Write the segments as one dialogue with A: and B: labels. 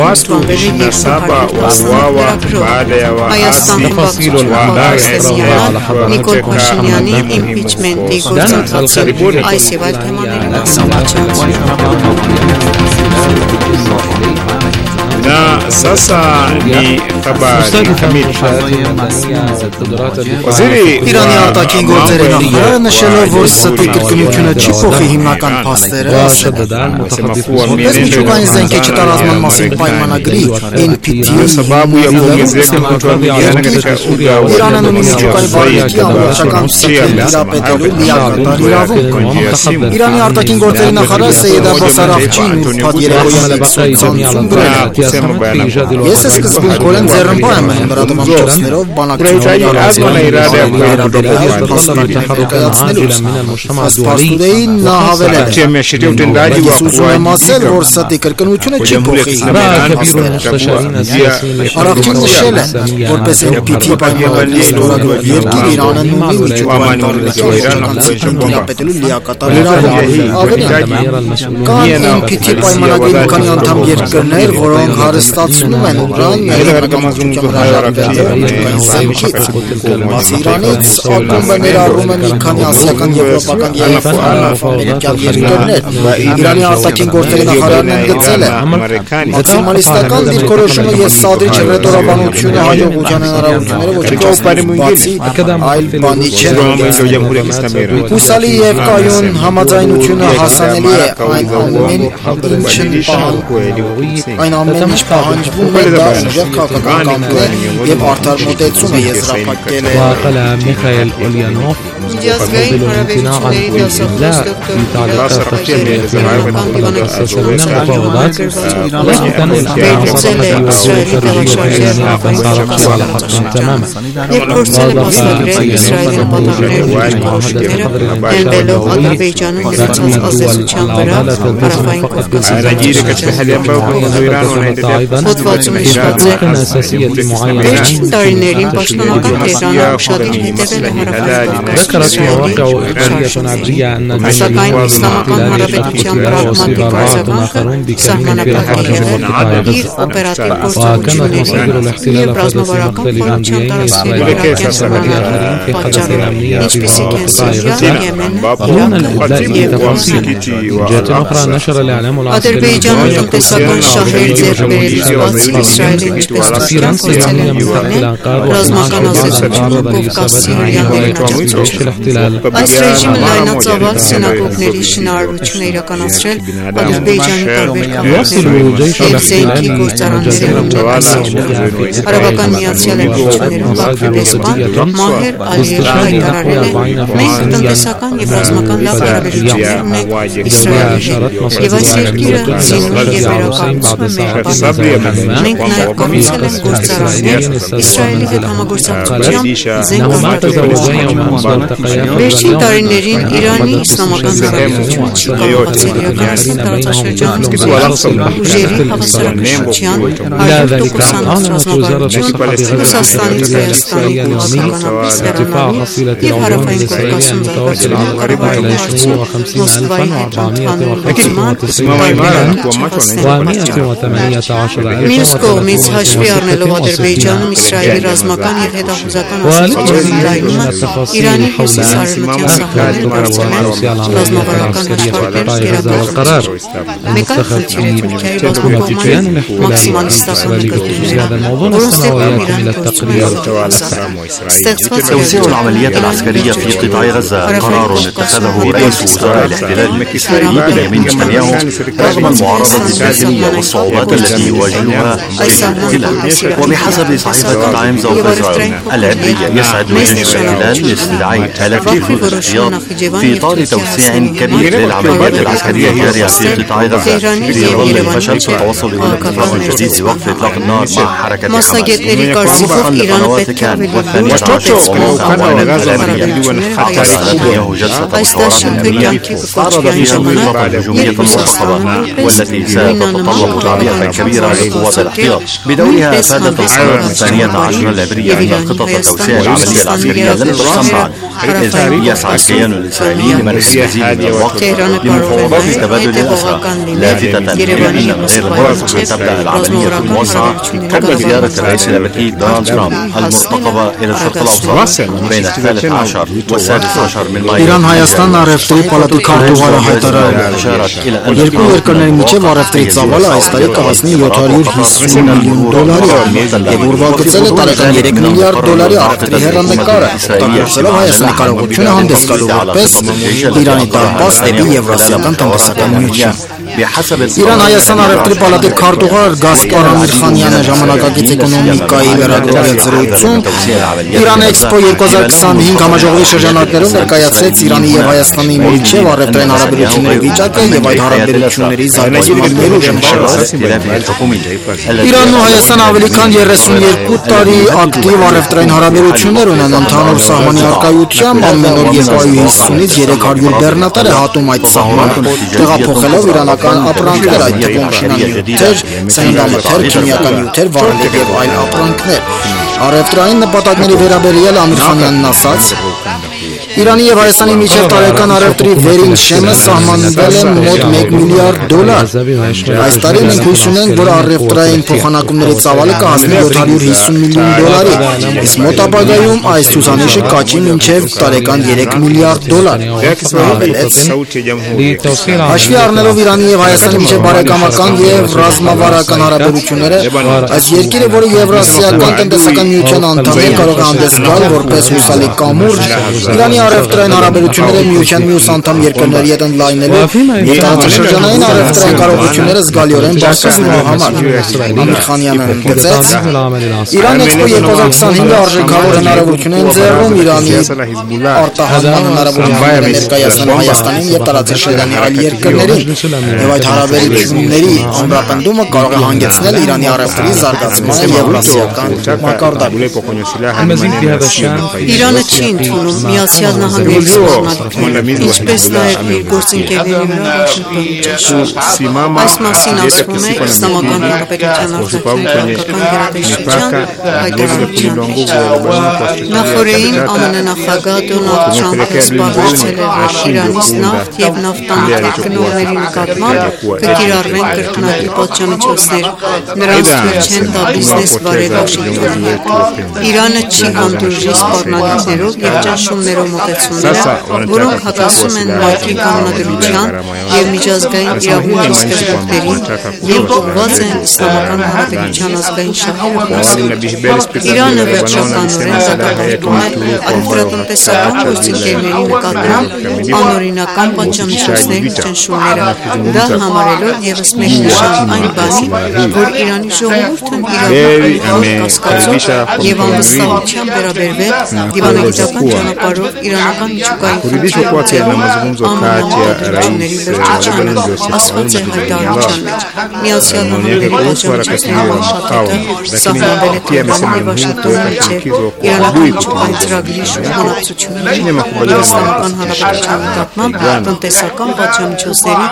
A: watu 27 wauawa baada ya waasi
B: Nikol Pashinyan'in impeachment'i գործընթացը այս եւ այլ թեմաներին ասացիացի.
A: Na sasa ni habari kamili.
C: Իրանի արտաքին գործերի նախարարը նշելով, որ ստի կրկնությունը չի փոխի հիմնական փաստերը, միջուկային զենքի չտարածման մասին պայմանագրի NPT-ի Իրանը ունի միջուկային բարեկի ամբողջական տիրապետելու լիակատար իրավունք։ Իրանի արտաքին գործերի նախարար Սեյեդ Աբբաս Արաղչին ուրբաթ երեկոյան X-ցանցում գրել Ես սկզբունքորեն ձեռնպահ եմ լրատվամիջոցներով բանակցությունների Փաստորեն նա հավելել է Ես ուզում եմ ասել, որ ստի կրկնությունը չի փոխի Արաղչին նշել է, որպես NPT պայմանագրի ստորագրող երկիր Իրանը ունի միջուկային բարեկի տիրապետելու լիակատար իրավունք Ավելին կան NPT պայմանագրի մի քանի անդամ երկրներ, որոնք հարստացնում են Ուկրաինայի ներկայացուցչության Բացի Իրանից ակումբը ներառում է մի քանի ասիական, եվրոպական եւ ամերիկյան երկրներ։ Իրանի արտաքին գործերի նախարարն ընդգծել է մաքսիմալիստական դիրքորոշումը եւ սադրիչ ռետորաբանությունը հաջողության հնարավորությունները ոչ բացի այլ բանի չեն։ Հուսալի եւ կայուն համաձայնությունը հասանելի է այն ամեն ինչ պահանջվում է դա ուժեղ քաղաքական կամքն է եւ արդար մոտեցում է եզրափակել է
B: Միջազգային հարաբերությունների դասախոս Եվ փորձել է մասնագրել Իսրայելի պատահները ենվելով Ադրբեջանում գնացած ազդեցության վրա Հարավային Կովկասում հոդվածում նշված է վերջին տարիներին պաշտոնական Թեհրանը ուշադիր հետևել է Հարավային Սակայն իսլամական հանրապետության պրագմատիկ արձագանքը սահմանափակել է իր օպերատիվ գործողությունների և ռազմավարական խորհրդության տարածքների իրաքյան սահմանների պատճառով, ինչպիսիք են Սիրիա, Եմեն, Իրան և Ադրբեջանում տնտեսական շահեր ձեռք բերելուց բացի Իսրայելը ինչպես Թուրքիան փորձել է ընդունել ռազմական ազդեցությունը Կովկասի հրյաներինակցությունում Այս ռեժիմը լայնածավալ սենագոգների շինարարություն է իրականացրել Ադրբեջանի տարբեր քաղաքներում և զենքի գործարաններում Արաբական Միացյալ Էմիրություններում Բաքվի դեսպան Մահեր Ալիևը հայտարարել է մենք տնտեսական և ռազմական լավ հարաբերություններ ունենք Իսրայելի և այս երկիրը զինում և վերակառուցում է մեր բանակը մենք նաև կառուցել ենք գործարաններ Իսրայելի հետ համագործակցությամբ զենք Վերջին տարիներին Իրանի իսլամական հանրապետությունը չի կարողացել իրականացնել տարածաշրջանում ուժերի հավասարակշռության 100% ռազմավարություն Ռուսաստանից Հայաստանում գլխականապես հեռանալու և Հարավային Կովկասում վերաբերյալ կառավարության Մոսկվայի հետ ընդհանուր Մյուս կողմից հաշվի առնելով Ադրբեջանում Իսրայելի ռազմական և հետախուզական ասոցիացիայի լայնումը Իրանի հյուսիս-արևմտյան սահմաններում արձանել ռազմավարական հաշվարկներ գերագործել։ Մեկ այլ խնդիր է Թուրքիայի բազմակողմանի մաքսիմալիստական նկատողները, որոնց դեպքում Իրանը փորձում է ստեղծված
D: توسيع العمليات العسكرية في قطاع غزة قرار اتخذه رئيس وزراء الاحتلال الإسرائيلي بنيامين نتنياهو رغم المعارضة الداخلية والصعوبات التي يواجهها الاحتلال وبحسب صحيفة تايمز اوف إسرائيل العبرية يسعد جيش الاحتلال لاستدعاء آلاف جنود الاحتياط في إطار توسيع كبير للعمليات العسكرية الجارية في قطاع غزة في ظل الفشل في التوصل إلى اتفاق جديد لوقف إطلاق النار مع حركة حماس وفقا لقنوات كان والثانية عشر من العالمية حتى نتنياهو جلسة مشاورات أمنية عرض فيها الخطط الهجومية المرتقبة والتي ستتطلب تعبئة كبيرة كبيرة لقوات الاحتياط. بدورها أفادت الصدمة الثانية عشر العبرية أن الخطط التوسيع العملية العسكرية لم تحسم بعد، إذ يسعى الكيان الإسرائيلي لمنح المزيد من الوقت لمفاوضات تبادل الأسرى، لافتة إلى أن غير المنطق أن تبدأ العملية الموسعة قبل زيارة الرئيس الأمريكي دونالد ترامب المرتقبة إلى الشرق الأوسط بين 13 و16 من مايو.
C: Իրան Հայաստան առևտրի պալատի քարտուղարը հայտարարել է երկու երկրների միջև առևտրի ծավալը այս տարի կհասնի $750 միլիոն, եւ ուրվագծել է տարեկան $3 միլիարդ առևտրի հեռանկարը, օգտագործելով Հայաստանի կարողությունը հանդես գալու որպես Իրանի դարպաս դեպի Եվրասիական տնտեսական միություն։ Իրան-Հայաստան առևտրի պալատի քարտուղար Գասպար Ամիրխանյանը ժամանակակից էկոնոմիկայի վերագրվել զրույցում Իրան Էքսպո 2025 համաժողովի շրջանակներում ներկայացրեց Իրանի եւ Հայաստանի միջև առևտրային հարաբերությունների վիճակը եւ այդ հարաբերությունների զարգացման ներուժը նշելով։ Իրանն ու Հայաստանը ավելի քան 32 տարի ակտիվ առևտրային հարաբերություններ ունեն, ընդհանուր սահմանի առկայությամբ ամեն օր 250-ից 300 բեռնատար է հատում այդ սահմանը, տեղափոխելով իրանական ապրանքներ, այդ թվում շինանյութեր, սննդամթեր, քիմիական նյութեր, վարելիք եւ այլ ապրանքներ։ Առևտրային նպատակների վերաբերյալ Ամիրխանյանն ասաց. Իրանի եւ Հայաստանի միջև տարեկան առևտրի վերին շեմը սահմանվել է մոտ $1 միլիարդ։ Այս տարի մենք հույս ունենք, որ առևտրային փոխանակումների ծավալը կհասնի $750 միլիոն, իսկ մոտ ապագայում այս ցուցանիշը կաճի մինչև տարեկան $3 միլիարդ։ Հաշվի առնելով Իրանի եւ Հայաստանի միջև բարեկամական եւ ռազմավարական հարաբերությունները, այս երկիրը, որը Եվրասիական տնտեսական միության անդամ է, կարող է հանդես գալ որպես հուսալի կամուրջ Իրանի առևտրային հարաբերությունները միության մյուս անդամ երկրների հետ ընդլայնելու եւ տարածաշրջանային առևտրային կարողությունները զգալիորեն բարձրացնելու համար։ Ամիրխանյանը ընդգծեց. Իրան Էքսպո 2025-ը արժեքավոր հնարավորություն է ընձեռում Իրանի արտահանման հնարավորությունները ներկայացնել Հայաստանին եւ տարածաշրջանի այլ երկրներին, եւ այդ հարաբերությունների ամրապնդումը կարող է հանգեցնել Իրանի առևտրի զարգացմանը եվրասիական մակարդակում։
B: Իրանը չի ընդունում Միացյալ Նահանգների սպառնալիքները, ինչպես նաև իր գործընկերների վրա Վաշինգտոնի։ Այս մասին ասվում է Իսլամական Հանրապետության արտաքին գերատեսչության հայտարարությամբ։ Նախորդին ԱՄՆ նախագահ Դոնալդ Թրամփը սպառնացել է, որ Իրանից նավթ եւ նավթանավթ գնողների նկատմամբ կկիրառվեն կրկնակի պատժամիջոցներ, նրանց թույլ չեն տա բիզնես վարել Վաշինգտոնի հետ։ Իրանը չի հանդուրժի սպառնալիքներով եւ ճնշումներով մոտեցումները, որոնք հակասում են ՄԱԿ-ի կանոնադրության եւ միջազգային իրավունքի սկզբունքներին եւ ուղղված են Իսլամական Հանրապետության ազգային շահերը խոցելու։ Իրանը վերջականորեն դատապարտում է առևտրատնտեսական գործընկերների նկատմամբ անօրինական պատժամիջոցներ ու ճնշումները, դա համարելով եւս մեկ նշան այն բանի, որ Իրանի ժողովուրդն իրավունքների կասկածով եւ անվստահությամբ վերաբերվել դիվանագիտական ճանապարհով իրանական միջուկային անհամաձայնությունների վերջացմանը, ասված է հայտարարության մեջ։ Միացյալ Նահանգների պատժամիջոցների աշխատանքը սահմանվել է Թեհրանի եւ Վաշինգտոնի միջև իրանական միջուկային ծրագրի շրջանակցությունների Իսլամական Հանրապետության նկատմամբ տնտեսական պատժամիջոցների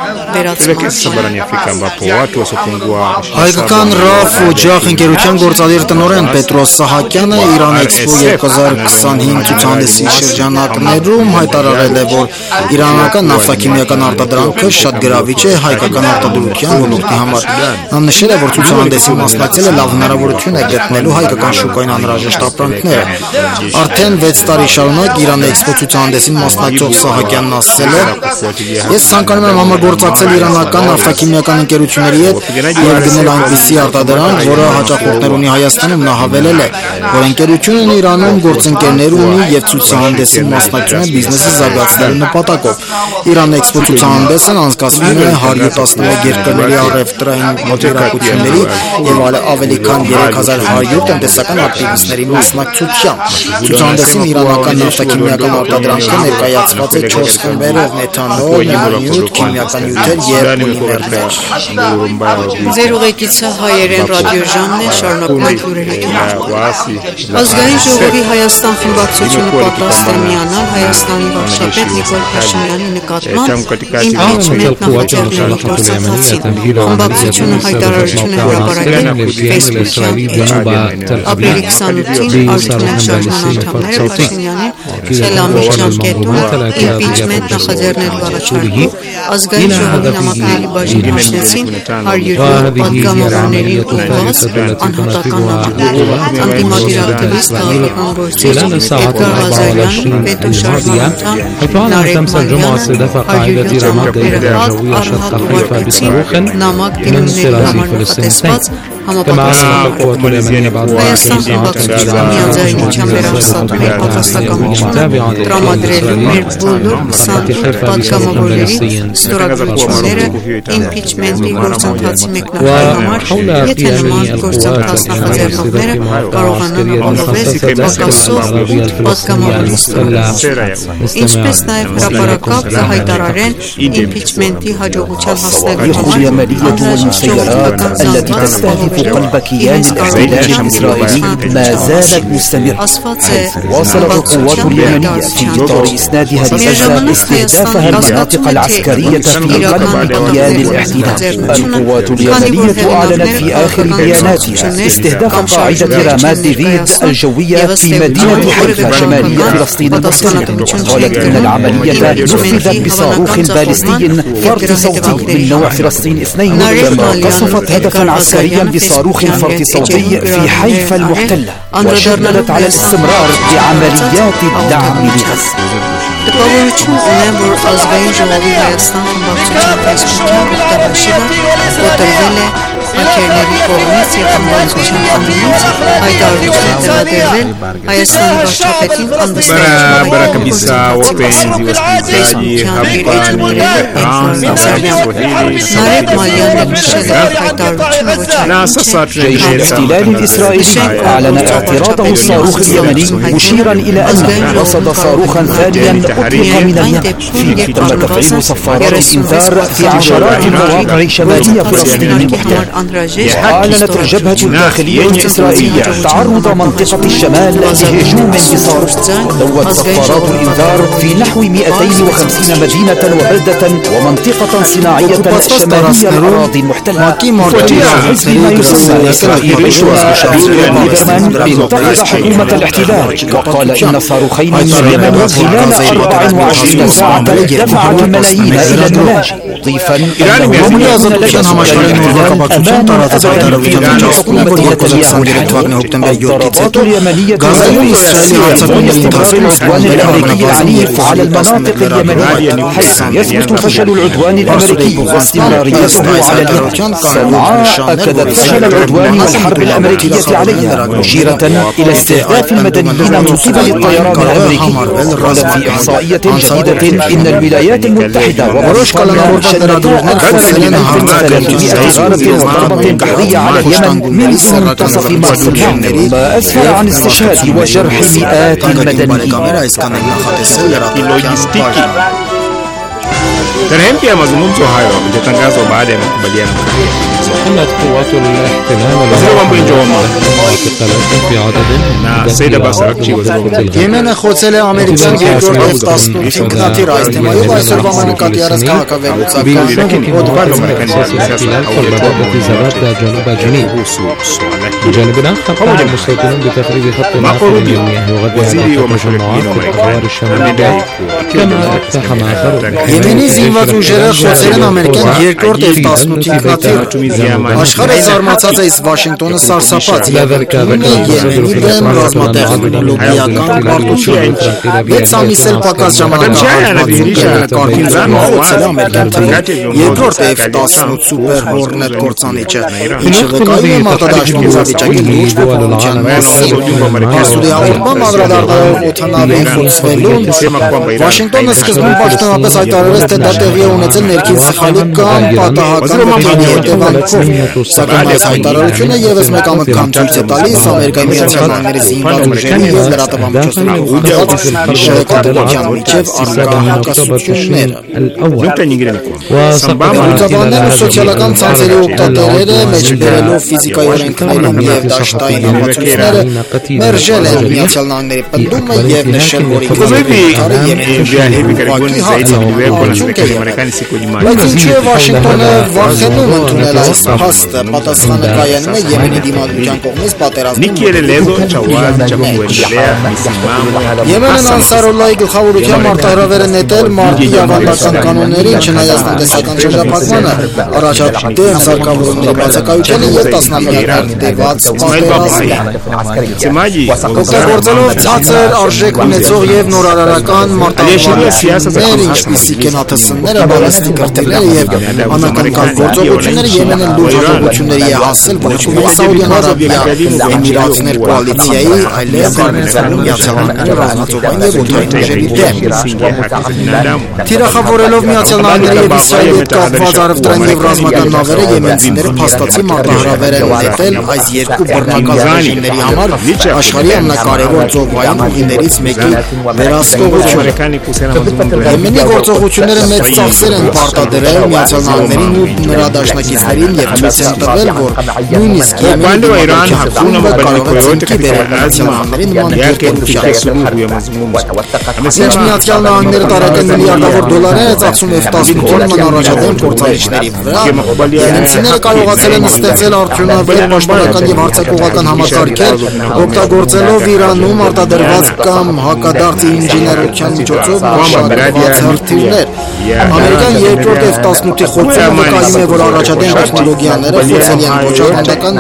C: Հայկական ՌԱՖ օջախ ընկերության գործադիր տնօրեն Պետրոս Սահակյանը Իրան Էքսպո 2025 ցուցահանդեսի շրջանակներում հայտարարել է, որ իրանական նավթաքիմիական արտադրանքը շատ գրավիչ է հայկական արտադրության ոլորտի համար։ Նա նշել է, որ ցուցահանդեսի մասնակցելը լավ հնարավորություն է գտնելու հայկական շուկային անհրաժեշտ ապրանքները։ Արդեն 6 տարի շարունակ Իրան Էքսպո ցուցահանդեսին մասնակցող Սահակյանն ասել է. «Ես ցանկանում եմ համագործակցել իրանական նավթաքիմիական ընկերությունների հետ եւ գնել այնպիսի արտադրանք, որը հաճախորդներ ունի Հայաստանում»։ Նա հավելել է, որ ընկերությունն Իրանում գործընկերներ ունի եւ ցուցահանդեսին մասնակցում է բիզնեսը զարգացնելու նպատակով։ Իրան Էքսպո ցուցահանդեսն անցկացվում է 111 երկրների առևտրային մոտերակությունների եւ ավելի քան 3100 տնտեսական ակտիվիստների մասնակցությամբ։ Ցուցահանդեսին իրանական նավթաքիմիական արտադրանքը ներկայացված է 4 խմբերով՝ մեթանոլ, նյութ, քիմիական նյութեր եւ պոլիմերներ։
B: Ձեր ուղեկիցը հայերեն ռադիոժամն է, շարունակում ենք լուրերը։ Ազգային ժողովի Հայաստան խմբակցությունը պատրաստ է միանալ վերանալ Հայաստանի վարչապետ Նիկոլ Փաշինյանի նկատմամբ իմպիչմենտ նախաձեռնելու գործընթացին խմբակցությունը հայտարարություն է հրապարակել Facebook-յան ապրիլի 28-ին արդյունք շարժման անդամները Փաշինյանին Թելամիջ ժամկետում իմպիչմենտ նախաձեռնելու առաջարկով ազգային ժողովի նամակների բաժին հաշտեցին 100 պատգամավորներին ուղղված անհատական նամակներ, անդիմադիր ակտիվիստ քաղաքական գործիչ Էդգար Ղազարյան, Պետուշար Զանթան, Նարեկ Մալյան, 100 նամակները առհատ ուղարկեցին նամակ դիմումների համար նախատեսված համապատասխան Հայաստան խմբակցության միաձայնության վերահսատում է պատասխանատվությունը տրամադրելու մեր բոլոր 20 պատգամավորների ստորագրությունները իմպիչմենտի գործընթացի մեկնարկի համար, եթե նման գործընթաց նախաձեռնողները կարողանան ապահովել պակասող 8 պատգամավորի ստորագրությունը։ Ինչպես նաև հրապարակավ հայտարարեն իմպիչմենտի հաջողության հասնելու
E: قلب كيان الاحتلال الإسرائيلي ما زالت مستمرة، حيث واصلت القوات اليمنية في إطار إسنادها لغزة استهدافها المناطق العسكرية في قلب كيان الاحتلال. القوات اليمنية أعلنت في آخر بياناتها استهداف قاعدة رامات ديفيد الجوية في مدينة حيفا شمالية فلسطين المحتلة. قالت إن العملية نفذت بصاروخ باليستي فرد صوتي من نوع فلسطين 2، كما قصفت هدفا عسكريا بصاروخ فرد صوتي في حيفا المحتلة، وشددت على الاستمرار بعمليات الدعم لغزة.
B: Տպավորություն ունեմ, որ ազգային ժողովի Հայաստան խմբակցության Facebook-յան ուղղահաշիվը կոտրվել է հաքերների կողմից և խմբակցության անունից հայտարարություն տեղադրվել Հայաստանի վարչապետին Նարեկ Մալյանն նշել է հայտարարությունը
E: جيش الاحتلال الإسرائيلي أعلن اعتراضه الصاروخ اليمني مشيرا إلى أنه رصد صاروخا ثانيا أطلق من اليمن فيه تم تفعيل صفارات الإنذار في عشرات المواقع شمالية فلسطين المحتلة. وأعلنت الجبهة الداخلية الإسرائيلية تعرض منطقة الشمال لهجوم بصاروخ، ودوت صفارات الإنذار في نحو 250 مدينة وبلدة ومنطقة صناعية شمالية الأراضي المحتلة. حزب ما يسمى إسرائيل ليبرمان انتقد حكومة الاحتلال وقال إن صاروخين من اليمن خلال 24 ساعة دفع الملايين إلى النلاجئ، مضيفا أنهم يؤمن لجنة الضربات اليمنية استمرار العدوان الأمريكي العنيف على المناطق اليمنية، حيث يثبت فشل العدوان الأمريكي واستمراريته على اليمن. صنعاء أكدت فشل العدوان والحرب الأمريكية عليها، مشيرة إلى استهداف المدنيين من قبل الطيران الأمريكي. قالت في إحصائية جديدة إن الولايات المتحدة وبريطانيا شنتا أكثر من 1300 غارة وضربة بحرية على اليمن منذ منتصف مارس الماضي، ما أسفر عن استشهاد وجرح مئات المدنيين.
A: Terhempi ya mazungumzo hayo yatatangazwa baada ya makubaliano
B: حملت قوات
C: Եմենը խոցել է ամերիկյան երկրորդ 18 ինքնաթիռ այս թեմայով այսօրվա նկատի առած քաղաքավարության
B: بجانب آخر قام المستوطنون بتخريب خط ناقل المياه وغدها التجمعات في الأدوار الشمالية كما اقتحم آخرون.
C: Եմենի զինված ուժերը խոցել են ամերիկյան երկրորդ F-18 ինքնաթիռը։ Աշխարհը զարմացած է, իսկ Վաշինգտոնը սարսափած է։ Եմենի դեմ ռազմատեղնիկ լոբիական պարտություն 6 ամիս էլ պակաս ժամանակ երկրորդ F-18 Super Hornet կործանիչը, ինչը վկայում է մարտադաշտում իրավիճակի լուրջ փոփոխության մասին։ Հարսուդի հաղորդմամբ անդրադառնալով օդանավի խոցվելուն, Վաշինգտոնը սկզբում պաշտոնապես հայտարարեց, թե դա տեղի ունեցել ներքին սխալի կամ պատահական մտանի հետևանքով։ Սակայն այս հայտարարությունը եւս մեկ անգամ ցույց է տալիս Ամերիկայի Միացյալ Նահանգների զինված ուժերի եւ լրատվամիջոցների շրջակայության միջև առկա հակասությունները։ Լուծաբանները սոցիալական ցանցերի օգտատերերը մեջբերելով ֆիզիկայի օրենքներում եւ դաշտային համացույցները մերժել են Միացյալ Նահանգների պնդումը եւ նշել, որ բայց ինչու է Վաշինգտոնը վախենում ընդունել այս փաստը, պատասխանը կայանում է Եմենի դիմադրության կողմից պատերազմի Եմենն Անսարոլլահի գլխավորությամբ արտահրավեր է նետել մարտի ավանդական կանոններին, չնայած տնտեսական շրջափակմանը, առաջադեմ սարքավորումների բացակայությանը եւ տասնամյակներ տևած պատերազմին։ Օգտագործելով ցածր արժեք ունեցող եւ նորարարական մարտահրավերներ, ինչպիսիք են ԱԹՍ-ները, բալիստիկ կրտիլները եւ անակնկալ գործողությունները, Եմենը լուրջ հաջողությունների է հասել ոչ միայն Սաուդյան Արաբիա Էմիրատներ կոալիցիայի, այլև Արմենիայի Միացյալ Նահանգների ռազմածովային եւ օդային ուժերի դեմ։ Թիրախավորելով Միացյալ Նահանգների եւ Իսրայելի հետ կապված առևտրային եւ ռազմական նավերը, եմենցիները փաստացի մարտահրավեր են նետել այս երկու բռնակալ ռեժիմների համար աշխարհի ամենակարևոր ծովային ուղիներից մեկի վերահսկողությունը։ Եմենի գործողությունները մեծ ծախսեր են պարտադրել Միացյալ Նահանգներին ու նրա դաշնակիցներին եւ ցույց են տվել, որ նույնիսկ Եմենի հակումը կարող է ցնկի բերել Միացյալ Նահանգներին նման երկրության։ Միացյալ Նահանգները տարեկան միլիարդավոր դոլարներ է ծախսում F-18 նման առաջադեմ գործարիչների վրա։ Եմենցիները կարողացել են ստեղծել արդյունավետ պաշտպանական եւ հարձակողական համակարգեր, օգտագործելով Իրանում արտադրված կամ հակադարձ ինժեներության միջոցով մշակված հրթիռներ։ Ամերիկան երկրորդ F-18-ի խոցումը վկայում է, որ առաջադեմ տեխնոլոգիաները խոցելի են ոչ ավանդական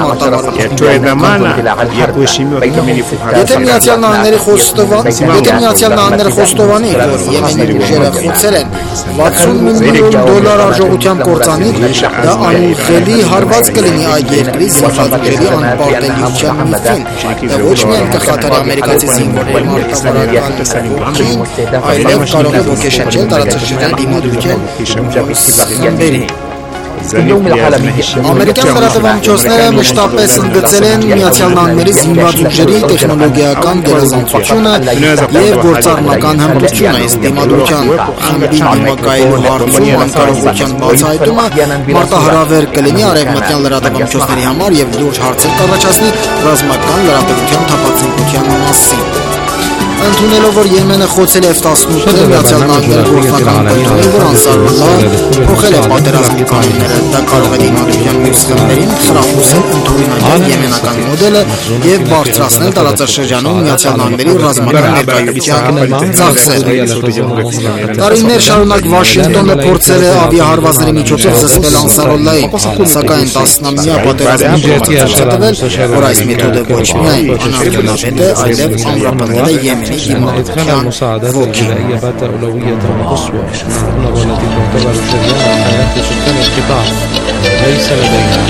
C: մարտավարություններում։ Եթե Միացյալ Նահանգները խոստովանի, որ Եմենի ուժերը խոցել են 60 միլիոն դոլար արժողությամբ կործանիչ, դա անուղղելի հարված կլինի այդ երկրի զինվորների անպարտելիության միֆին։ Դա ոչ միայն կխաթարի ամերիկացի զինվորների մարտավարական ոգին, այլև կարող է ոգեշնչել տարածաշրջանի դիմադրության խմբերին։ Ամերիկյան լրատվամիջոցները մշտապես ընդգծել են Միացյալ Նահանգների զինված ուժերի տեխնոլոգիական գերազանցությունը եւ գործառնական հմտությունը, իսկ դիմադրության խմբի դիմակայելու հարցում անկարողության բացահայտումը մարտահրավեր կլինի արևմտյան լրատվամիջոցների համար եւ լուրջ հարցեր կառաջացնի ռազմական լրատվության թափանցիկության մասին։ Ընդունելով, որ Եմենը խոցել է F-18-ը, Միացյալ Նահանգները գործնական պնդում, որ Անսարոլլահը փոխել է պատերազմի կանոնները, դա կարող է դիմադրության մյուս խմբերին խրախուսել ընդօրինակել եմենական մոդելը եւ բարձրացնել տարածաշրջանում Միացյալ Նահանգների ռազմական ներկայության ծախսերը։ Տարիներ շարունակ Վաշինգտոնը փորձել է ավիահարվածների միջոցով զսպել Անսարոլլահին, սակայն տասնամյա պատերազմի հետո որ այս մեթոդը ոչ միայն անարդյունավետ է, այլև ամրապնդել է Եմենի
B: إدخال المساعدات الغذائية بات أولوية قصوى هنا والتي تعتبر شريانة حياة سكان القطاع ليس لدينا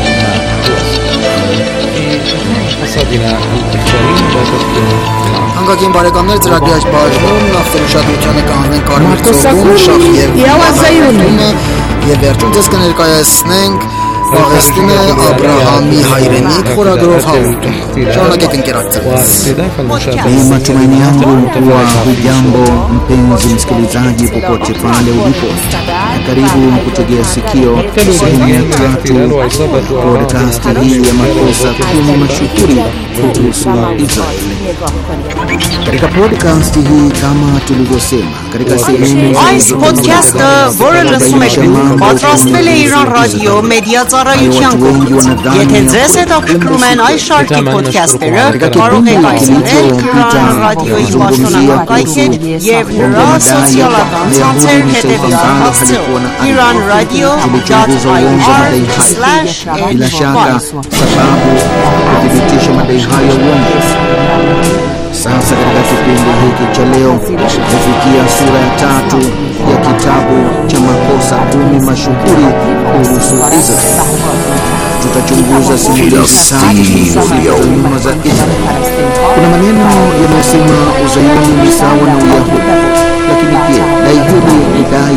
B: في حسابنا الإفطاري لا تذكر
C: Հանգակին բարեկամներ ծրագրի այս բաժնում նախտերուշադրությանը կանենք Կարմիր ծովում Շախ եւ եւ վերջում ձեզ կներկայացնենք Պաղեստինը Աբրահամի հայրենիք խորագրով հաղորդում։ Շարունակեք ընկերակցել։
F: Ni matumaini yangu kuwa hujambo mpenzi msikilizaji popote pale ulipo. Karibu kutegea sikio sehemu ya 3 podcast hii ya makosa 10 mashuhuri kuhusu Israeli. Katika podcast hii kama tulivyosema katika sehemu
G: այս podcast-ը, որը լսում եք, պատրաստվել է Իրան ռադիո մեդիա ծառայության կողմից։ Եթե ձեզ հետաքրքրում են այս շարքի podcast-երը, կարող եք այցելել Իրան ռադիոյի պաշտոնական կայքեր եւ նրա սոցիալական ցանցեր հետևյալ հասցեով
F: bila shaka sababu kuthibitisha madai hayo uongo. Sasa katika kipindi hiki cha leo tunafikia sura ya 3 ya kitabu cha makosa 10 mashuhuri kuhusu Israeli. Tutachunguza simulizi za nyuma za Israeli. Kuna maneno yanayosema Uzayuni ni sawa na Uyahudi. lakini je, dai hili ni dai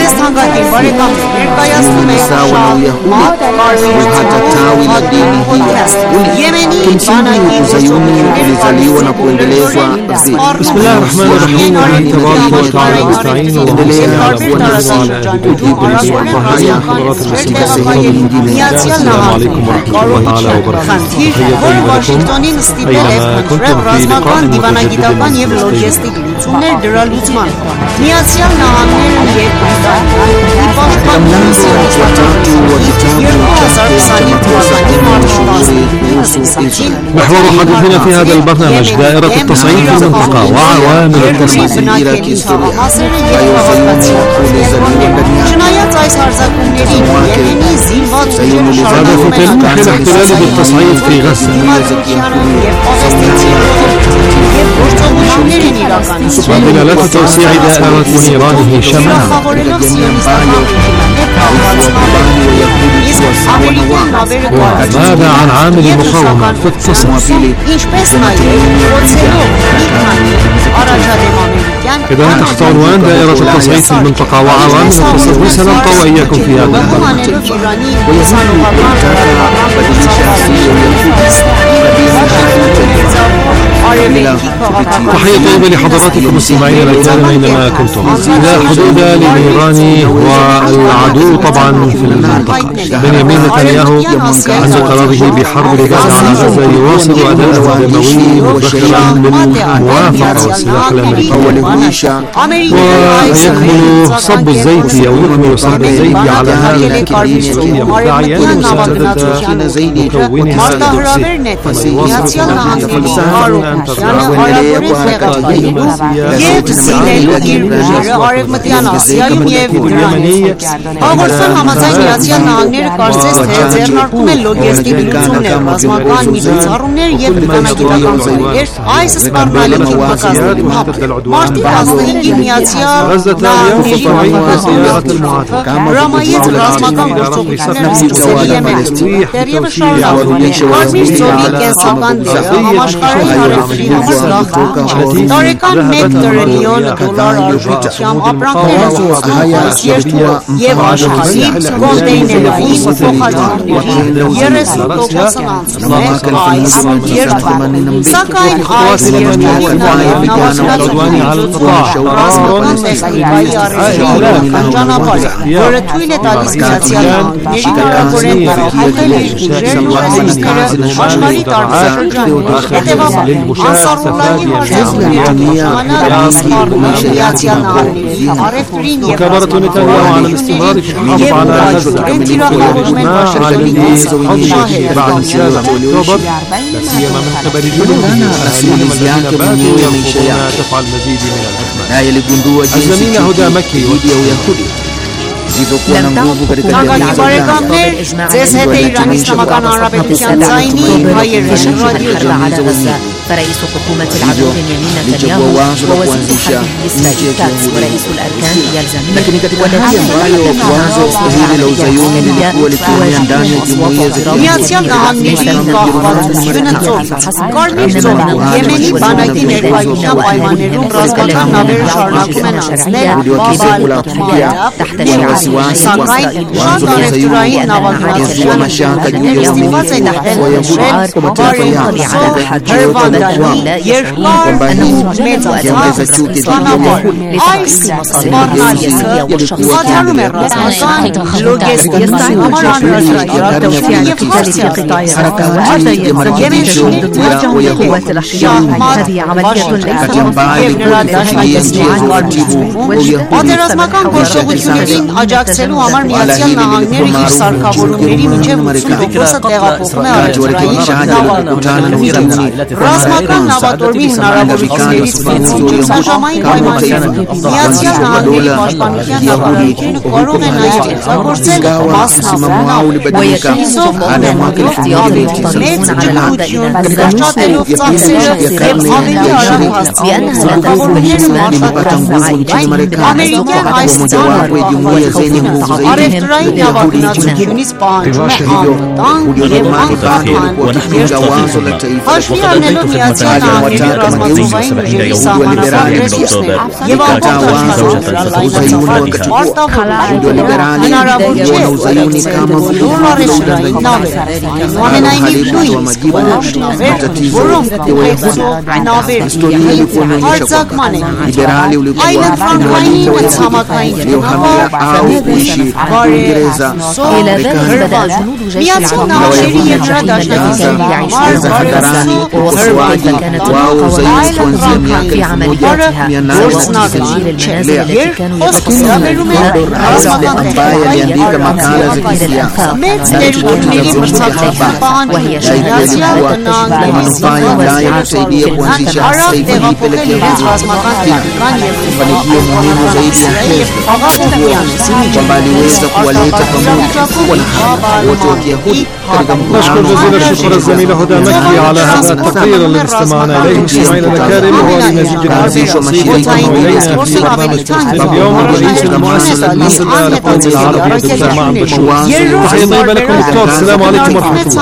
F: sawa na Uyahudi au hata tawi la dini hiyo? Kimsingi Uzayuni ulizaliwa na kuendelezwa
B: Bismillahirrahmanirrahim. Tabaraka wa taala nasta'inu wa
F: kujibu maswali haya katika sehemu nyingine.
B: Assalamu alaykum wa rahmatullahi wa barakatuh.
G: Washingtonin ստիպել է քննել ռազմական դիվանագիտական եւ լոջիստիկ լուծումներ դրա լուծման։ Միացյալ Նահանգներն եւ Բրիտանիան պաշտպանության
B: محور حديثنا في هذا البرنامج دائرة التصعيد في المنطقة وعوامل التصعيد. هدف تلك الاحتلال بالتصعيد في غزة. ودلالات توسيع دائرة نيرانه شمالها. وماذا عن عامل المقاومة في التصعيد؟ إذا تحت عنوان دائرة التصعيد في المنطقة وعوامل التصعيد سنلقى وإياكم في هذا البرنامج. تحية طيبة لحضراتكم المستمعين الأكرام أينما كنتم. لا حدود لنيران والعدو طبعا في المنطقة. بنيامين نتنياهو عند قراره بحرب الإبادة على غزة يواصل أداءه الدموي مدخرا بالموافقة والسلاح الأمريكي ويكمل صب الزيت أو يكمل صب الزيت على هذا الفكر الإسرائيلي مدعيا مساعدة مكونها
G: Արևմտյան Ասիայում եւ Իրանից։ Հաղորդման համաձայն Միացյալ Նահանգները կարծես թե ձեռնարկում է լոգիստիկ լուծումներ, ռազմական միջոցառումներ եւ դիվանագիտական ծրագրեր այս սպառնալիքի պատասխանելու համար։ Մարտի 15-ին Միացյալ Նահանգների հրամայեց ռազմական գործողություններ սկսել Եմենում։ Դեռևս շարունակվում է Կարմիր ծովի կենսական դերը համաշխարհային հարավի համար տարեկան $1 տրիլիոն արժողությամբ ապրանքներ երկու եւ աշխարհի կոնտեյներային փոխադրումների 30%-ն անցնում է այս երկրում։ Սակայն այս երկրի ռազմական տեխնիկայի առևտրական ճանապարհը, որը թույլ է տալիս Միացյալ Նահանգների կարգավորեն փոխել իր ուժերն ու ռեսուրսները աշխարհի տարբեր շրջաններում։ Հետևաբար անսառնալի
B: كبرت نتنياهو على الاستمرار في الحرب على غزة بعد 7 أكتوبر لا سيما من قبل جنوده الذين باتوا يرفضون دفع المزيد من الأثمان. الزميل هدى مكي
G: Նագակի բարեկամներ, ձեզ հետ է Իրանի Իսլամական Հանրապետության ձայնի հայերեն ռադիոժուրնալը։
H: فرئيس حكومة العدو بنيامين نتنياهو ووزير الحرب الإسرائيلي كاتس ورئيس الأركان إيال زمير
G: Միացյալ Նահանգների կախվածությունը ծովից, Կարմիր ծովում, Եմենի բանակի ներկայության պայմաններում ռազմական նավերը շարունակում են անցնել Սակայն շատ արևտուրային նավագնացության ուժերները ստիպված են նշել Բարենցով երկար մեծացած սպանավոր այս սպառնալիքը սադարում է ռազմական լոգեստիկայի համար անհրաժեշտ եւ պատերազմական գործողություններին աջակցելու համար Միացյալ Նահանգները իր սարքավորումների մինչև 80%-ը տեղափոխում է արևելային նավատորմի Ռազմական նավատորմի հնարավորություններից բացի պայմաններում Միացյալ Նահանգների պաշտպանության նախարարությունը կարող է նաև օգտագործել մասնավոր իսով մեծ ջրություն, կրկնչատելով ծախսերը եւ ավելի արագ հասցնել սարքավորումները մարտական ամերիկյան այս ծանր արևտրային նավագնացությունից պահանջում է անվտանգ եւ անխախան երկրի հաշվի առնելով Միացյալ Նահանգների ռազմածովային ուժերի սահմանափակ ռեսուրսներով եւ ամբողջ աշխարհում հնարավոր չէ բոլոր առևտրային նավեր, ամենայնիվ նույնիսկ բոլոր նավեր, որոնք ուղեկցող նավեր արձակման են այլ ֆրանկային ու ցամաքային Միացյալ Նահանգների եւ նրա դաշնակիցների
B: نشكر جزيل الشكر الزميل هدى مكي على هذا التقرير الذي استمعنا إليه مستمعينا الأكارم ولمزيد من هذه التفاصيل ينضم إلينا في برنامج اليوم رئيس المؤسسة المنتدى للقوم العربي دكتور معن بشور. تحية طيبة لكم دكتور، السلام عليكم ورحمة الله.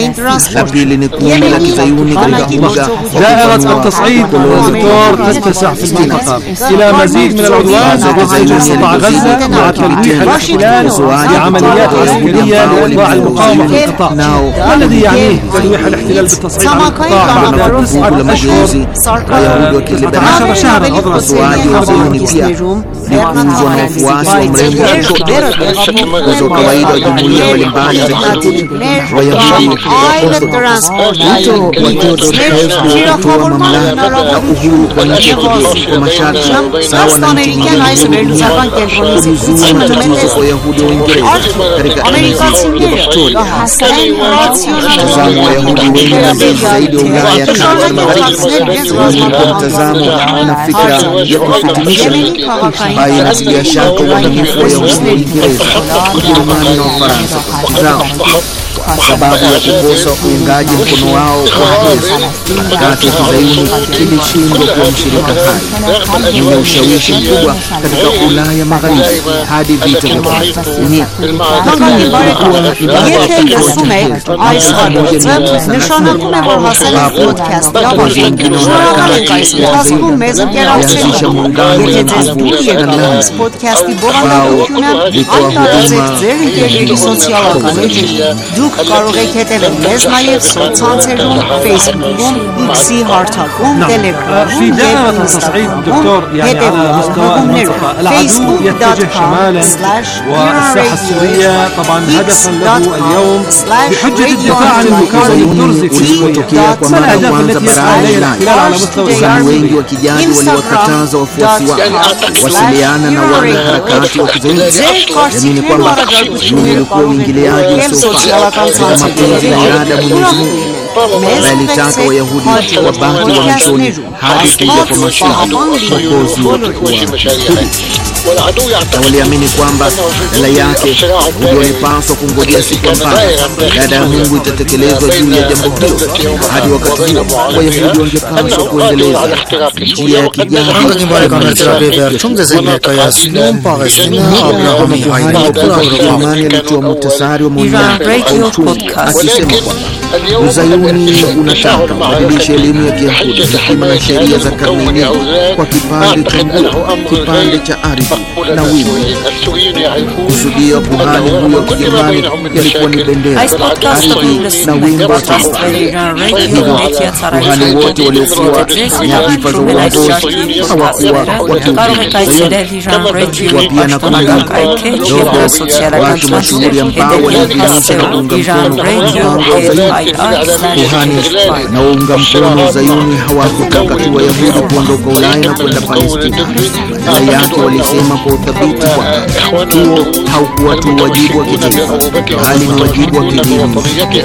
B: دائرة التصعيد دكتور تتسع في المنطقة إلى مزيد من العدوان وتزعيم قطاع غزة مع تلويح الاحتلال بعمليات عسكرية لإخضاع المقاومة في القطاع. ما الذي يعنيه تلويح الاحتلال بالتصعيد عن القطاع بعد 9 أشهر 12 شهرا عذرا
F: mtazamo na fikra ya kufitimisha ambayo inasikia shaka uaminifu wa Uingereza, Ujerumani na Ufaransa kwa sababu ya kukosa uungaji mkono wao wa Hezbollah. Harakati ya Kizayuni ilishindwa kuwa mshirika hai mwenye ushawishi mkubwa katika Ulaya Magharibi hadi vita vya dunia.
G: Դուք կարող եք հետևել մեզ նաև սոցցանցերում, Facebook-ում, X-ի հարթակում, Telegram-ում և Instagram-ում, հետևել հաղորդումներով
F: wengi wa kijadi waliwakataza wafuasi wao wasiliana na wanaharakati wa Kizayuni. Jamini kwamba ulikuwa uingiliaji usiofaa katika mapenzi ya irada Mwenyezi Mungu. Walitaka Wayahudi wabaki uhamishoni hadi kuja kwa Masihi Mwokozi wa na waliamini kwamba badala yake walipaswa kungojea siku ambayo irada ya Mungu itatekelezwa juu ya jambo hilo. Hadi wakati huo Wayahudi wangepaswa kuendeleza njia ya kijadi. Imani alitoa muhtasari wa maoni akisema kwamba Uzayuni unataka kubadilisha elimu ya Kiyahudi, hekima na sheria za karne nyingi kwa kipande cha nguo, kipande cha ardhi na wimbo. Kusudia kuhani huyo wa Kijerumani yalikuwa ni bendera, ardhi na wimbo wa taifa. Hivyo kuhani wote waliokuwa nyadhifa za uongozi hawakuwa wapia na kuhani watu mashuhuri ambao waliadhimisha na kuunga mkono kuhani na unga mkono Zayuni hawakutaka tu Wayahudi kuondoka Ulaya na kwenda Palestina. Badala yake walisema kwa uthabiti kwamba huo haukuwa tu wajibu wa kitaifa, bali ni wajibu wa kidini.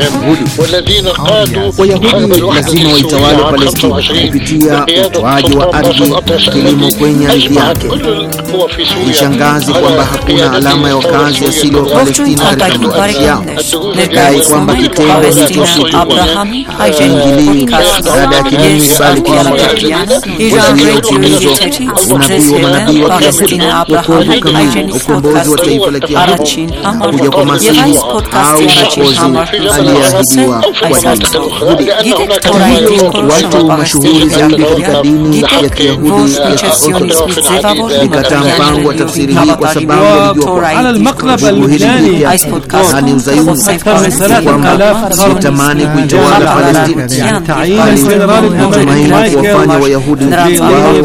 F: Wayahudi lazima waitawale Palestina kupitia utoaji wa ardhi, kilimo kwenye ardhi yake. Ishangazi kwamba hakuna alama ya wakazi asili wa Palestina katika makazi yao. Dai kwamba kitendo hicho Abraham haingilii baada ya kidini bali kimataifa. Kwa utimizo unabii wa
C: manabii wa Kiyahudi, wokovu kamili, ukombozi wa taifa la Kiyahudi, kuja kwa Masihi au Mwokozi aliyeahidiwa kwa Wayahudi. Hata hivyo, watu mashuhuri zaidi katika dini ya Kiyahudi ya Orthodox likataa mpango wa tafsiri hii kwa sababu walijua hili hali Uzayuni kwamba sitamani kuitawala Palestina, bali natumaini kuwafanya Wayahudi wao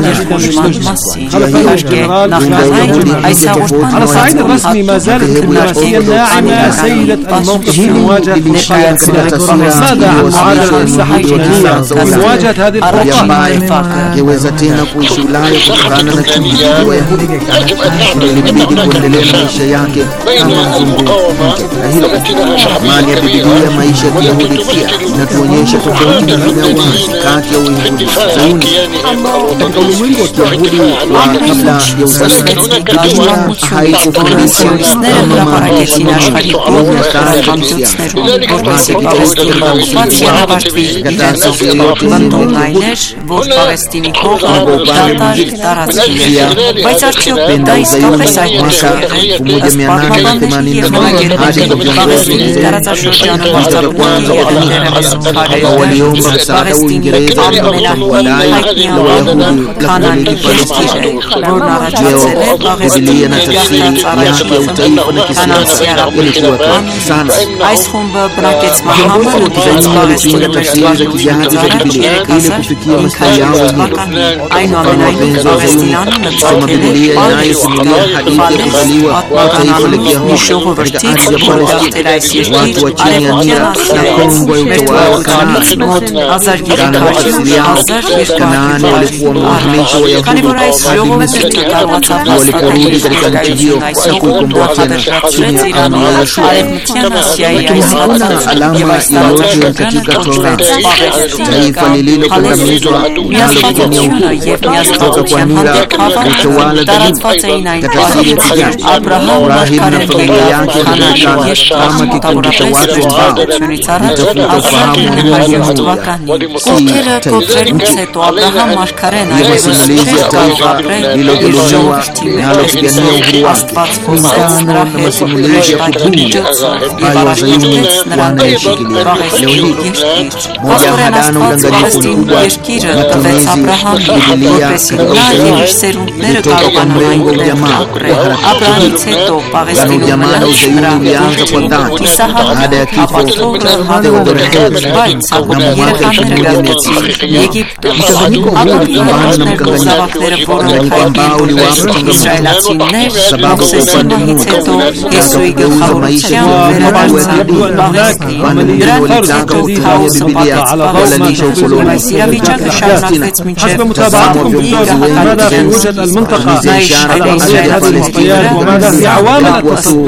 B: على صعيد الرسمي ما زالت الدبلوماسية الناعمة سيدة الموقف في مواجهة ماذا عن معادلة المساحة الشهية في مواجهة هذه الفرقة؟
C: yaweza tena kuishi Ulaya kutokana na chuki ya Wayahudi. Ilibidi kuendelea na maisha yake kama mzungu. Na hilo amani ya Biblia maisha ya Kiyahudi pia inatuonyesha tofauti na wazi kati ya Uyahudi na Sayuni. Katika ulimwengu wa Kiyahudi wa kabla ya Uzayuni, Biblia haikufundisha kama mambo ya
G: որ Պաղեստինի կողմը դատարկ տարածքի է, բայց արդյոք դա իսկապես այդպես է Պաղեստինի տարածաշրջանը վարձակումների Պաղեստինի ամենահայտնի քանանի երկիր է, որն առաջացել է Պաղեստինի գաղթածառայությունների քանանցի արաբական այս խումբը բնակեցման համար ուտվեց Պաղեստինի այնուամենայնիվ Պաղեստինանը նպատակել է պատմականանում մի ժողովրդից, որ գաղթել այս երկիր Արևմտյան Ասիայից մեր թվականից մոտ 1200-1200 քանի որ այս ժողովուրդը կարողացավ հաստատել ներկայություն այս երկրում նախադրացրեց Իրանի Արևմտյան Ասիայի այս հատվածը եւ այս տարածաշրջանը կոչվեց Պաղեստին Միասպատությունը և միասպատության հանդեպ հավանք տարածված էին այն պահից Աբրահամ մարգարեն եկավ Քանանի երկիր մոտավորապես վերջավորությունից առաջ 1900 թվականին Կողքերը կոտրելուց հետո Աբրահամ մարգարեն այլևս չէր կարող ապրել իր ժողովրդի մեջ Աստված խոսեց նրա հետ հրեշտակիջոց և առաջնորդեց նրան Պաղեստինի երկիր Ողորեն Աստված Պաղեստինի երկիրը տվեց Աբրահամին, որպեսզի նա և իր սերունդները կարողանան այնտեղ ապրել։ Աբրահամից հետո Պաղեստինում մնաց նրա որդին Իսահակը, ապա թոռը Հակոբը, բայց Հակոբի երեխաները գաղթեցին Եգիպտում։ Հակոբի երեխաներն ու զավակները, որոնք հայտնի իսրայելացիներ, Մովսեսի մահից հետո Եսուի գլխավորությամբ վերադարձան Պաղեստին։ Դրանից հետո քաոսը պատահեց եւ այս իրավիճակը شخص
B: حسب متابعتكم ماذا في وجهة المنطقة هذه المعطيات وماذا في عوامل التأثير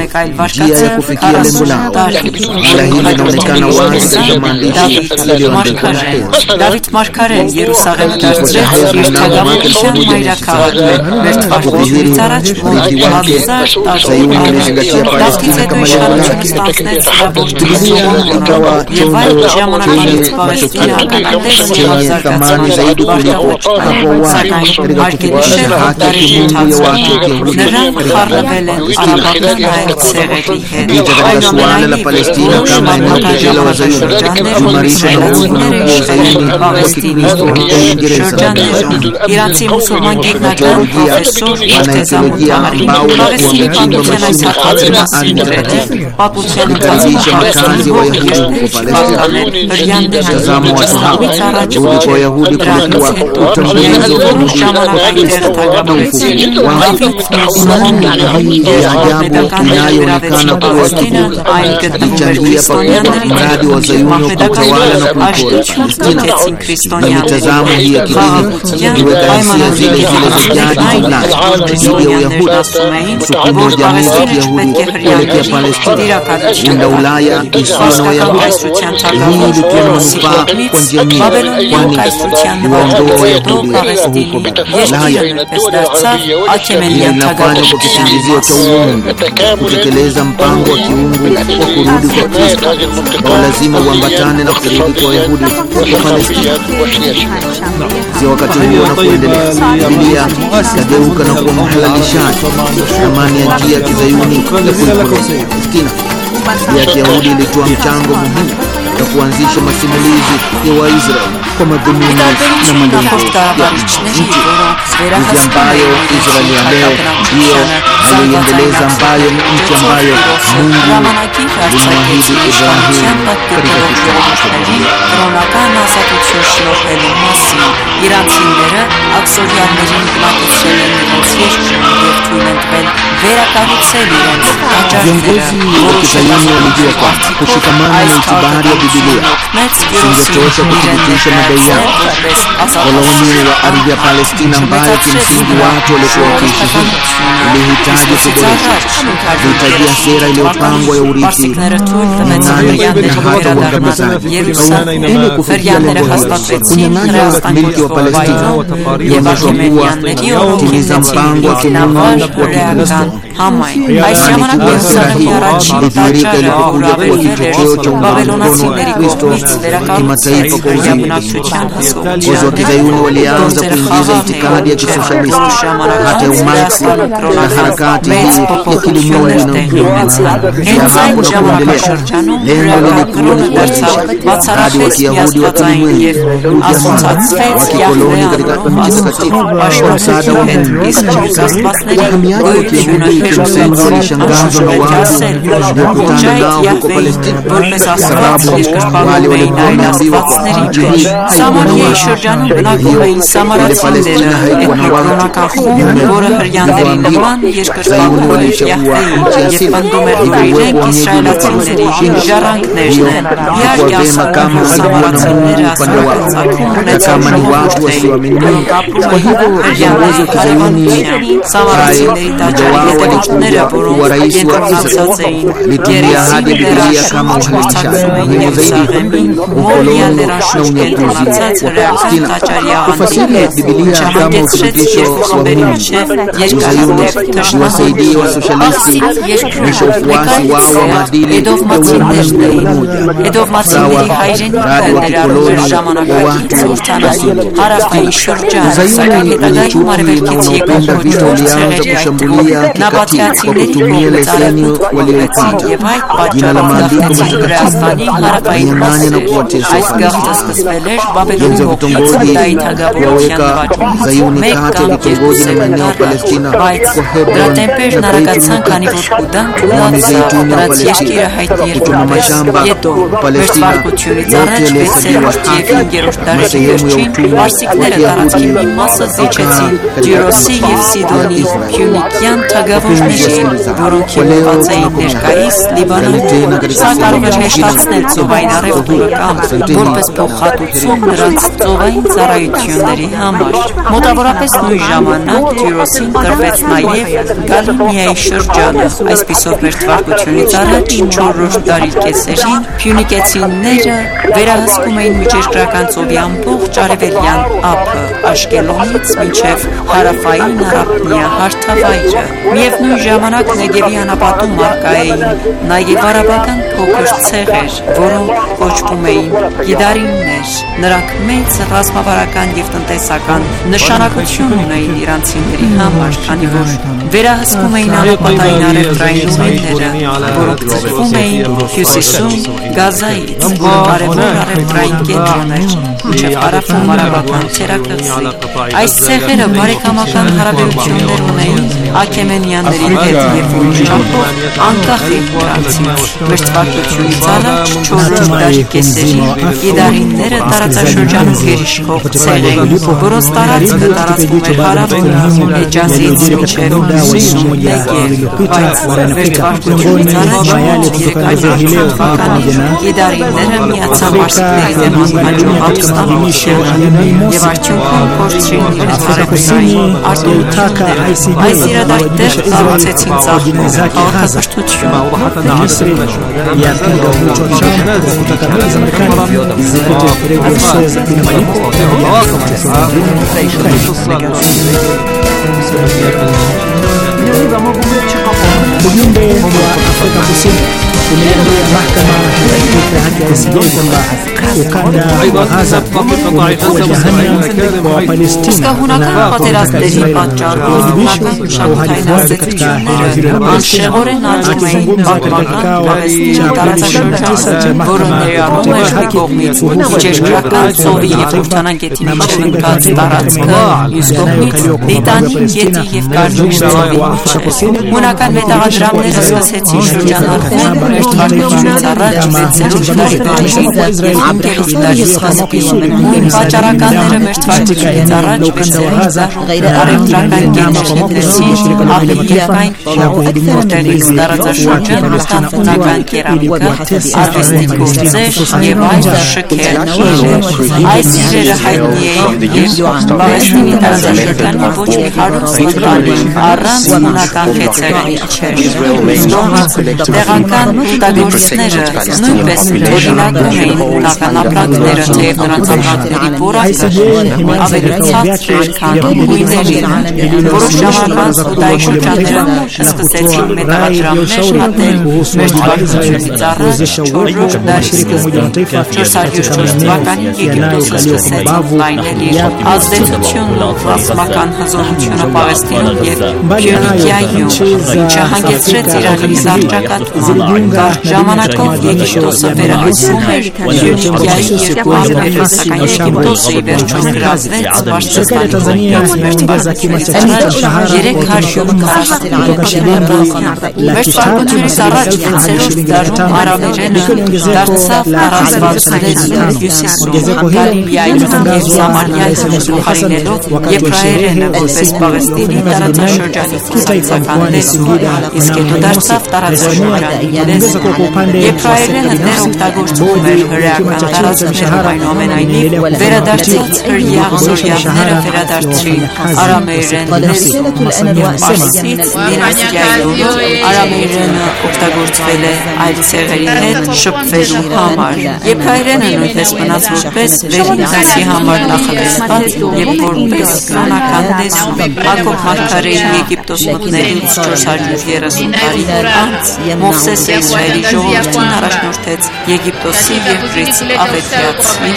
G: Դավիթ Մարգարեն Երուսաղեմ դարձրեց իր թագավորության մայրաքաղաքը մեր թվարկությունից առաջ մոտ 1000 Դավթից հետո իշխանությունը ստանձնեց Սողոմոնը եւ այդ ժամանակից Պաղեստինը ականատես եղավ զարգացման Սակայն արգելիշեր հաղթարիչի ընթացքում նրանք խառնվել են արաբական հայ ցեղերի հետ Այնուամենայնիվ ուշ մամական ժամանակաշրջաններում իսրայելացիները իշխել են Պաղեստինի շրջաններում Իրանցի մուսուլման գիտնական պրոֆեսոր Մուրթեզա Մուտահարին Պաղեստինի պատմության այս հատվածի մասին գրել է պատմության ընթացքում Պաղեստինի ողջ պատկանել հրյանները Իսլամից առաջ դրանից հետո Երևանի ժամանակները թագավորեցին Դավիթ Մուսուլմանները եւ պետական իրավեստի Պաղեստինը այն գտնվում էր քրիստոնյաների մահմեդականները աշտություն ստացեցին քրիստոնյաները խաղաղության պայմանավորվածություններ այն ասում էին որ Պաղեստինը չպետք է հրյանքի իրականություն Վասկական կայսրության թագավորությունից Բաբելոնյան կայսրության նվաճվեց հետո Պաղեստինի երկիրը նույնպես դարձավ Աքեմենյան թագավորության
C: kutekeleza mpango wa kiungu wa kurudi kwa Kristo lazima uambatane na kurudi kwa Wayahudi wa Palestina. Sio wakati huo na kuendelea.
F: Biblia ikageuka na kuwa mhalalishaji. Ramani ya njia ya kizayuni ya Palestina ya Kiyahudi ilitoa mchango muhimu ya kuanzisha masimulizi ya Waisraeli kwa madhumuni na malengo ya nchi, nchi ambayo Israeli ya leo ndiyo aliendeleza, ambayo ni nchi ambayo Mungu alimwahidi Ibrahimu katika viongozi wa Kizayuni walijua kwamba kushikamana na itibari ya Biblia singetosha kuthibitisha madai yao. Koloni wa ardhi ya Palestina ambayo kimsingi watu walikuwa wakiishi humo ilihitaji kuboreshwa, ilihitajia sera iliyopangwa ya urithi na hata uangamizaji. Ili kufikia lengo hili, kunyang'anya milki wa Palestina ionyeshwa kuwa timiza mpango wa kimungu wa Kikristo. Alikuwa sera hii ilidhihirika ilipokuja kuwa kichocheo cha uungaji mkono wa Kristo kimataifa kwa uzima. Viongozi wa Kizayuni walianza kuingiza itikadi ya kisoshalisti hata ya Umarksi na harakati hii ya kilimwengu na hapo na kuendelea. Lengo lilikuwa ni kuanzisha mradi wa Kiyahudi wa kilimwengu wa kikoloni katika nchi takatifu kwa msaada wa Mungu. Wahamiaji wa Kiyahudi kimsingi walishangazwa na watu waliokutana nao huko Palestina, sababu wale walikuwa wameambiwa kwa nchi hii haikuwa na watu. Ile Palestina haikuwa na watu. Ilivyoambiwa, Zayuni walichagua nchi asili, hivyo uwepo wa miji ulikuwa kushinda. Hiyo ilikuwa vyema kama walikuwa na Mungu upande wao na kama ni watu wasioamini Mungu. Kwa hivyo viongozi wa Kizayuni hayo mmoja wao walikuja kuwa rais wa Israeli, litumia hadi Biblia kama uhalalishaji. Muhimu zaidi, ukoloni na unyakuzi wa Palestina. Kufasiri Biblia kama uthibitisho wa Mungu, Uzayuni uliwasaidia wasosialisti kuonyesha ufuasi wao wa maadili ya ulimwengu mmoja. Sawa, mradi wa kikoloni wa watu wasili. Uzayuni wenye chuki na unaopenda vita ulianza kushambulia kikatili kwa kutumia leseni walioipata, jina la maandiko matakatifu, kunyang'anya na kuwatesa Wapalestina. Viongozi wa vitongoji waweka Zayuni kati ya vitongoji na maeneo ya Palestina kwa Hebron na Beit na Mizeituni wa Palestina, kutuma mashamba Palestina yote yalihesabiwa haki na sehemu ya utumwa wa Kiyahudi wakaa katika kwa leo tunakushukuru tena katika
G: Մոտավորապես նույն ժամանակ Տիրոսին տրվեց նաև Գալիլեայի շրջանը։ Այսպիսով մեր թվարկությունից առաջ 4-րդ դարի կեսերին փյունիկեցիները վերահսկում էին միջերկրական ծովի ամբողջ արևելյան ափը Աշկելոնից մինչև հարավային Արաբնիա հարթավայրը։ Միևնույն ժամանակ Նեգևի անապատում առկա էին նաև արաբական փոքր ցեղեր, որոնք կոչվում էին գիդարիններ։ Նրանք մեծ ռազմավարական եւ տնտեսական նշանակություն ունեին իրանցիների համար, քանի որ վերահսկում էին անապատային արևտրային ուղիները, որոնք ծրվում էին հյուսիսում Գազայից, կարևոր արևտրային կենտրոններ, մինչև հարավում արաբական թերակղզի։ Այս ցեղերը բարեկամական հարաբերություններ ունեին աքեմենյանների հետ եւ որոշ չափով անկախ իրանցից։ Մեր թվարկությունից առաջ 4-րդ դարի կեսերին գիդարինները տարածաշրջանում գերիշխող ցեղ էին, որոնց տարածքը տարածվում էր հարավում Հեջազից մինչև Նեգև, բայց մեր թվարկությունից առաջ 300 թվականին գիդարինները միացան պարսիկների դեմ հանդիպող ապստամբությանը եւ արդյունքում փորձեցին իրենց արևելային արտոնությունները։ Այս իրադարձները տարածեցին ծաղկում քաղաքակրթություն։
E: Vamos comer
I: Ujumbe wa Afrika Kusini umeiambia mahakama ya kitaifa ya haki ya ICJ kwamba ukanda wa Gaza umekuwa jehanamu kwa Wapalestina na
J: պատերազմների պատճառով հակամշակութային ազդեցությունները անշեղորեն աճում էին պատմական Պաղեստինի տարածաշրջանում, որը ներառում էր մի կողմից միջերկրական ծովի և Հորդանան գետի միջև ընկած տարածքը, մյուս կողմից Լիտանի գետի և Կարճուշ ծովի միջև։ Հունական մետաղադրամները սկսեցին շրջանառվել մեր թվարկությունից առաջ 6-րդ դարի վերջին և 5-րդ դարի սկզբին։ Նույն վաճառականները մեր թվարկությունից առաջ 6-րդ արևտրական գետերշետեցին աղիլիական որտեղից տարածաշրջան հաստանձնական կերամիկա, արվեստի գործեր և այլ շքեր իրեր։ Այս իրերը հայտնի էին Պաղեստինի տարածաշրջանում ոչ մի հարուստ ընտանիք առանց հունական խեցեղենի չէր։ Տեղական օգտագործները նույնպես օրինակում էին հունական ապրանքները, թեև նրանց ապրանքների որակը ավելի ցածր էր, քան գույների։ Որոշ ժամանակ սուդայի շրջաններում սկսեցին մետաղադրամներ շատել մեր թվարկությունից առաջ 4-րդ դարի սկզբին։ 404 թվականին Եգիպտոսը սկսեց ընդլայնել իր ազդեցությունն ու ռազմական հզորությունը Պաղեստինում և Փյունիկիայում, ինչը հանգեցրեց Իրանի զարգացման։ Կարճ ժամանակով Եգիպտոսը վերահսկում էր Փյունիկիայի երկու ափերը, սակայն Եգիպտոսը ի վերջո գրավվեց Պարսկաստանի Մեր թվարկությունից առաջ 6-րդ դարում արաբերենը դարձավ տարածված լեզու հյուսիսում Գալիլեայում և Սամարիայում փոխարինելով եբրայերենը որպես Պաղեստինի տարածաշրջանի կուսակցական լեզու, իսկ հետո դարձավ տարածաշրջանի լեզու։ Եբրայերենը դեռ օգտագործվում էր հրեական տարածքներում, այնուամենայնիվ վերադարձած հրեա սորիաները վերադարձրին արամեերեն լեզու և պարսից դինաստիայում արամեերենը օգտագործվել է այլ ցեղերի հետ շփվելու համար։ Եբրայերենը նույնպես մնաց որպես վերին դասի համար նախատեսված և որպես կրոնական լեզու։ Հակոբ մարգարեի Եգիպտոս մտնելուց 430 տարիներ անց Մովսեսը Իսրայելի ժողովրդին առաջնորդեց Եգիպտոսի երկրից Ավետիացի։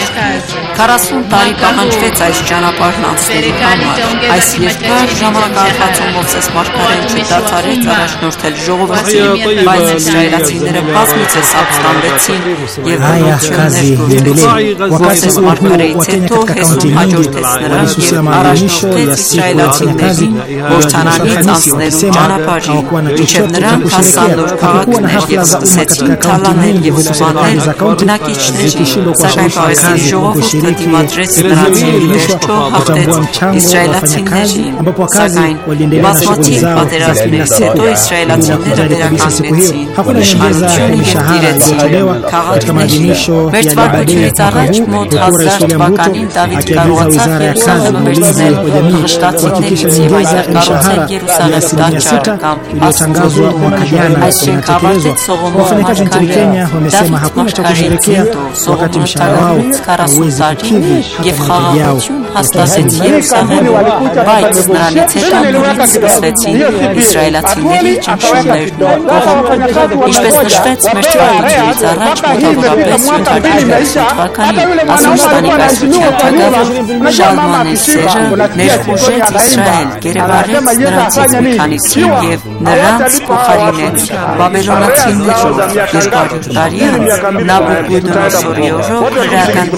J: 40 տարի պահանջվեց այս ճանապարհն անցնելու համար։ Այս երկար ժամանակահատվածում Մովսես մարգարեն չդադարեց առաջնորդել ժողովրդին, բայց իսրայելացիները բազմիցս ապստամբեցին և բռնություններ գործեցին։ Մովսես մարգարեից հետո Հեսուն հաջորդեց նրան և առաջնորդեց իսրայելացիներին Հորդանանից անցնելու ճանապարհին, մինչև նրանք հասան նոր քաղաքներ և սկսեցին թալանել և սպանել բնակիչներին, սակայն Պաղեստինի ժողովուրդը դիմադրեց նրանց և ի վերջո հաղթեց իսրայելացիներին, սակայն բազմաթիվ պատերազմներից հետո իսրայելացիները վերականգնեցին իշխանությունը և տիրեցին քաղաքներին։ Մեր թվարկությունից առաջ մոտ 1000 թվականին Դավիթ կարողացավ Երուսաղեմը վերցնել փղշտացիներից և այնտեղ կառուցել Երուսաղեմի տաճարը կամ Աստծո տունը։ Այս շենքը ավարտեց Սողոմոն մարգարեն։ Դավիթ մարգարեից հետո Սողոմոնը տագնապեց 40 տարի և խաղաղություն հաստատեց Երուսաղեմում, բայց նրանից հետո նորից սկսվեցին իսրայելացիների ճնշումներն ու կողմը։ Ինչպես նշվեց մեր թվարկությունից առաջ մոտավորապես 750 թվականին Ասուրստանի կայսրության թագավոր Շալմանեսերը ներխուժեց Իսրայել, գերեվարեց նրանցից մի քանիսին և նրանց փոխարինեց բաբելոնացիներով։ 200 տարի անց Նաբուկոդոնոսորի օրոք հրեական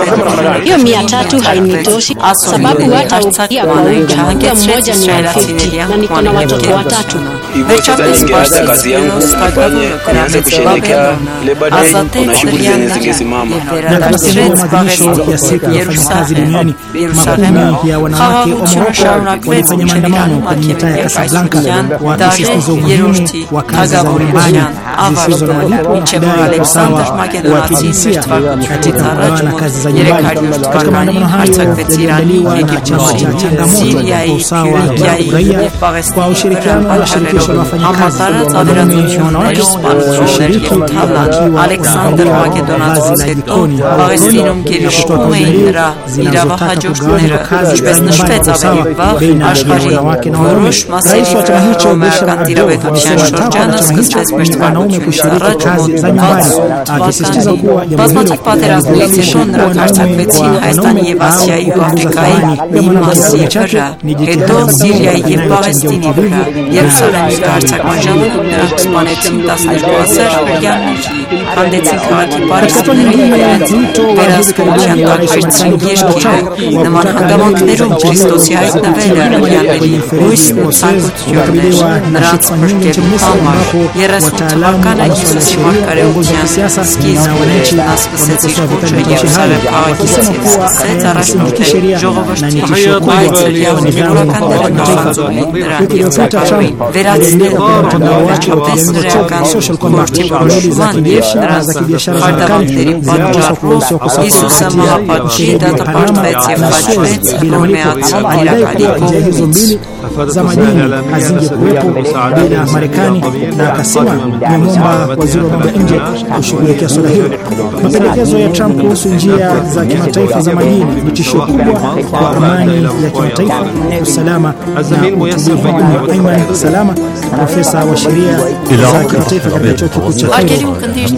J: պետությունը Ասորիների հարձակմանը, ինչը հանգեցրեց իսրայելացիների անկման գերությունը։ Վերջապես Պարսից թագավորը գրավեց Բաբելոնը, ազատեց հրեաներին և վերադարձրեց Պաղեստին Երուսաղեմը։ Խաղաղությունը շարունակվեց մինչև Իրանի Մակեդոնիա կայսրության դարի 3-րդ թագավորության ավարտը, մինչև Ալեքսանդր Մակեդոնացին մեր թվարկությունից առաջ 300 թվականին հարձակվեց Իրանի
I: kukabiliwa na chama cha changamoto za usawa wa raia kwa ushirikiano na shirikisho la wafanyakazi wanaume na wanawake kushiriki
J: Ալեքսանդր Մակեդոնացուց հետո Պաղեստինում գերիշխում իրավահաջորդները, ինչպես նշվեց ավելի վաղ, աշխարհի որոշ մասերի վրա ռոմեական տիրապետության շրջանը սկսվեց մերձվանությունից առաջ մոտ 60 թվականին։ Բազմաթիվ պատերազմներից հետո նրանք հարձակվեցին Հայաստանի և Ասիայի ու Աֆրիկայի մի մասի վրա, հետո Սիրիայի և Պաղեստինի վրա։ Երուսաղեմի հարձակման ժամանակ նրանք սպանեցին 12 000 հրեաների, հանդեցին քաղաքի պարիսպները և իրենց վերահսկողության տակ վերցրին երկիրը։ Նման հանգամանքներում Քրիստոսի հայտնվելը հրեաների հույսն ու ցանկությունն նրանց փրկելու համար 30 թվականը Հիսուսի մարգարեության սկիզբն նա սկսեց իր կոչը Երուսաղեմ քաղաքից և սկսեց առաջնորդել ժողովրդի այցելյալների որականները նախանձում էին նրան և ծառային վերացնելու վերջապես հրեական գործի որոշման և նրանց խարդավանքների պատճառով Հիսուսը մահապատժի դատապարտվեց և խաչվեց հռոմեացի տիրակալի կողմից։
I: za madini hazingekuwepo bila Marekani, na akasema nimeomba waziri wa mambo ya nje kushughulikia swala hilo. Mapendekezo ya Trump kuhusu njia za kimataifa za madini ni tishio kubwa kwa amani ya kimataifa, usalama na utulivu wa umma. Ayman Salama, profesa wa sheria za kimataifa katika chuo kikuu cha Cairo,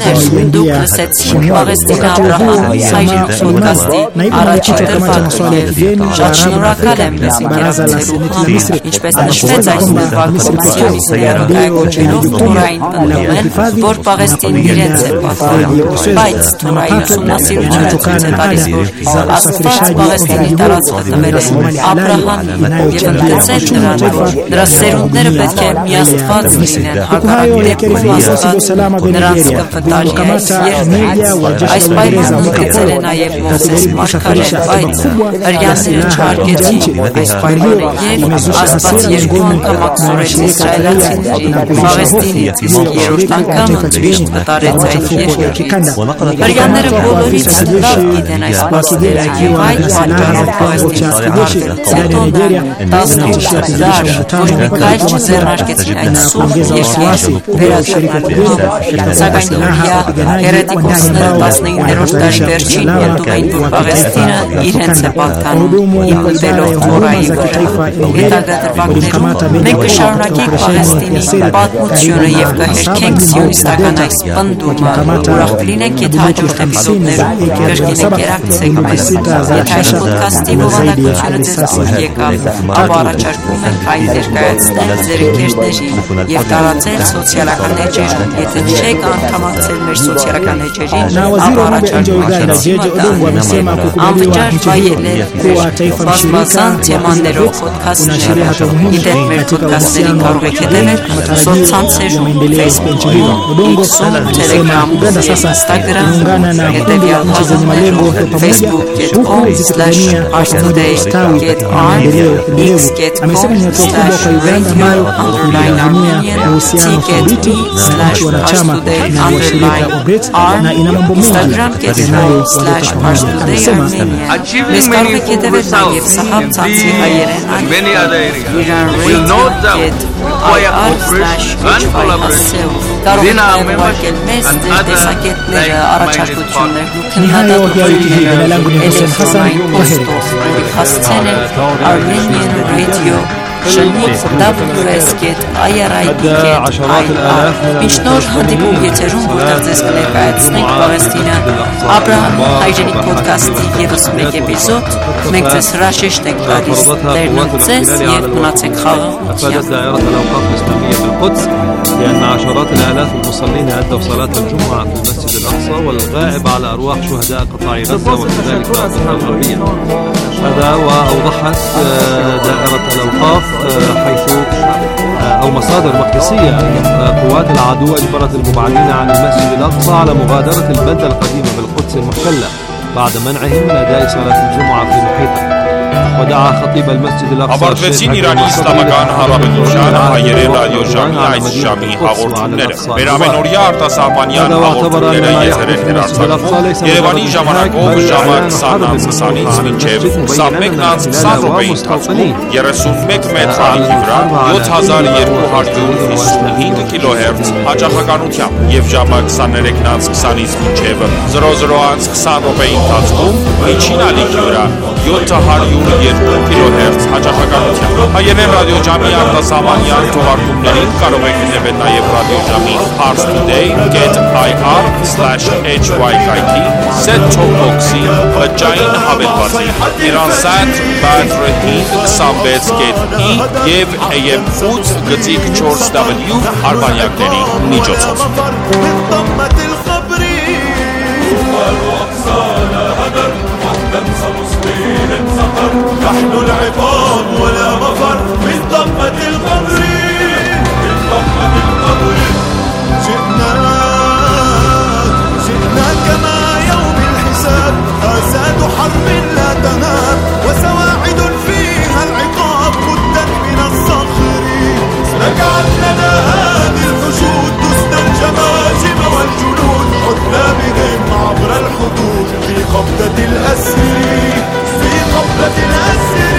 I: naibu mwenyekiti wa kamati ya masuala ya kigeni baraza la seneti la Misri,
J: ինչպես նշվեց այս նվագությունների ներկայացնելով Թորային պնդում, որ Պաղեստինն իրենց է պատվիրում, բայց Թորայի ուսումնասիրությունը ցույց է տալիս, որ Աստված Պաղեստինի տարածքը տվել է Աբրահամին և ընդգծել նրան, նրա սերունդները պետք է միաստված լինեն հակառակ դեպքում Աստված նրանց կվտարի այս այս պայմանը ընդգծել է նաև Մովսես մարգարեն, բայց հրեաները չհարգեցին այս պայմանը և Աստված երկու անգամ ակսորեց իսրայելացիներին Պաղեստինից, իսկ երրորդ անգամը ճիշտ կտարեց այդ երկրին։ Հրեաները բոլորից լավ գիտեն այս փաստերը և այդ պատճառով Պաղեստինից արտադրության տոնը 18,000 որ մի քայլ չձեռնարկեցին այդ սուրբ երկիրը վերադառնալու։ Սակայն հրեա հերետիկոսները 19-րդ դարի վերջին ելնում էին, որ Պաղեստինը իրենց է պատկանում իմնվելով Թորայի վրա։ Մենք կշարունակենք Պաղեստինի պատմությունը և կհերքենք սիոնիստական այս պնդումը, ուրախ կլինենք, եթե հաջորդ էպիզոդներում կրկին երակցեք մեզ։ Եթե այս պոդքասթի բովանդակությունը ձեզ դուր եկավ, ապա առաջարկում ենք այն ներկայացնել ձեր ընկերներին և տարածել սոցիալական էջերում։ Եթե չեք անդամակցել մեր սոցիալական էջերին, ապա առաջարկում ենք անվճար վայելել բազմազան թեմաներով պոդքասթները։ Գիտեք, մեր պոդքասթերին կարող եք հետևել սոցցանցերում, Facebook-ում, X-ում, Telegram-ում և Instagram-ում, հետևյալ հազումներով facebook.com/arstoday.arm, x.com/radio.me/arstoday_arm, Instagram.com/arstoday.armenia։ Մեզ կարող եք հետևել նաև Սահաբ ցանցի հայերեն Iran Radio.ir/collaboration կարող եք նվագել մեզ ձեր տեսակետները, առաջարկություններն ու քննադատությունները էլեկտրոնային պոստով հասցեն Armenian Radio www.irib.ir Մինչ նոր հանդիպում եթերում, որտեղ ձեզ կներկայացնենք Պաղեստինը Աբրահամի հայրենիք պոդքասթի ևս մեկ էպիզոդ, մենք ձեզ հրաշեշտ ենք տալիս Տերն ձեզ և մնացեք խաղաղությամբ։
K: لأن عشرات الآلاف المصلين أدوا صلاة الجمعة في المسجد الأقصى والغائب على أرواح شهداء قطاع غزة وكذلك الضفة الغربية. هذا وأوضحت دائرة الأوقاف حيث أو مصادر مقدسية قوات العدو أجبرت المبعدين عن المسجد الأقصى على مغادرة البلدة القديمة بالقدس المحتلة بعد منعهم من أداء صلاة الجمعة في محيطها. ودعا خطيب المسجد الأقصى
L: Ավարտվեցին Իրանի Իսլամական Հանրապետության հայերեն ռադիոժամի այս ժամի հաղորդումները։ Մեր ամենօրյա արտասահմանյան հաղորդումները եթերել հեռարձակվում Երևանի ժամանակով ժամը 20:20-ից մինչև 21:20 րոպեի ընթացքում 31 մետրի վրա 7255 կիլոհերց հաճախականությամբ եւ ժամը 23:20-ից մինչև 00:20 րոպեի ընթացքում միջին ալիքի վրա 702 կիլոհերց հաճախականությամբ։ Հայերեն ռադիոժամի արտասահմանյան թողարկումներին կարող եք գտնվել նաև ռադիոժամի parstoday.ir/hykt set-top box-ի բջջային հավելվածի Iran-Sat Badr 526.E եւ AM 8.4W արբանյակների միջոցով։
M: نحن العظام ولا مفر من ضمة القبر من ضمة القبر جئنا كما يوم الحساب آساد حرب لا تنام وسواعد فيها العقاب مدت من الصخر نجعل لنا هذه الحشود تسنى الجماجم والجنود عدنا بهم عبر الحدود في قبضة الأسر في قبضة الأسر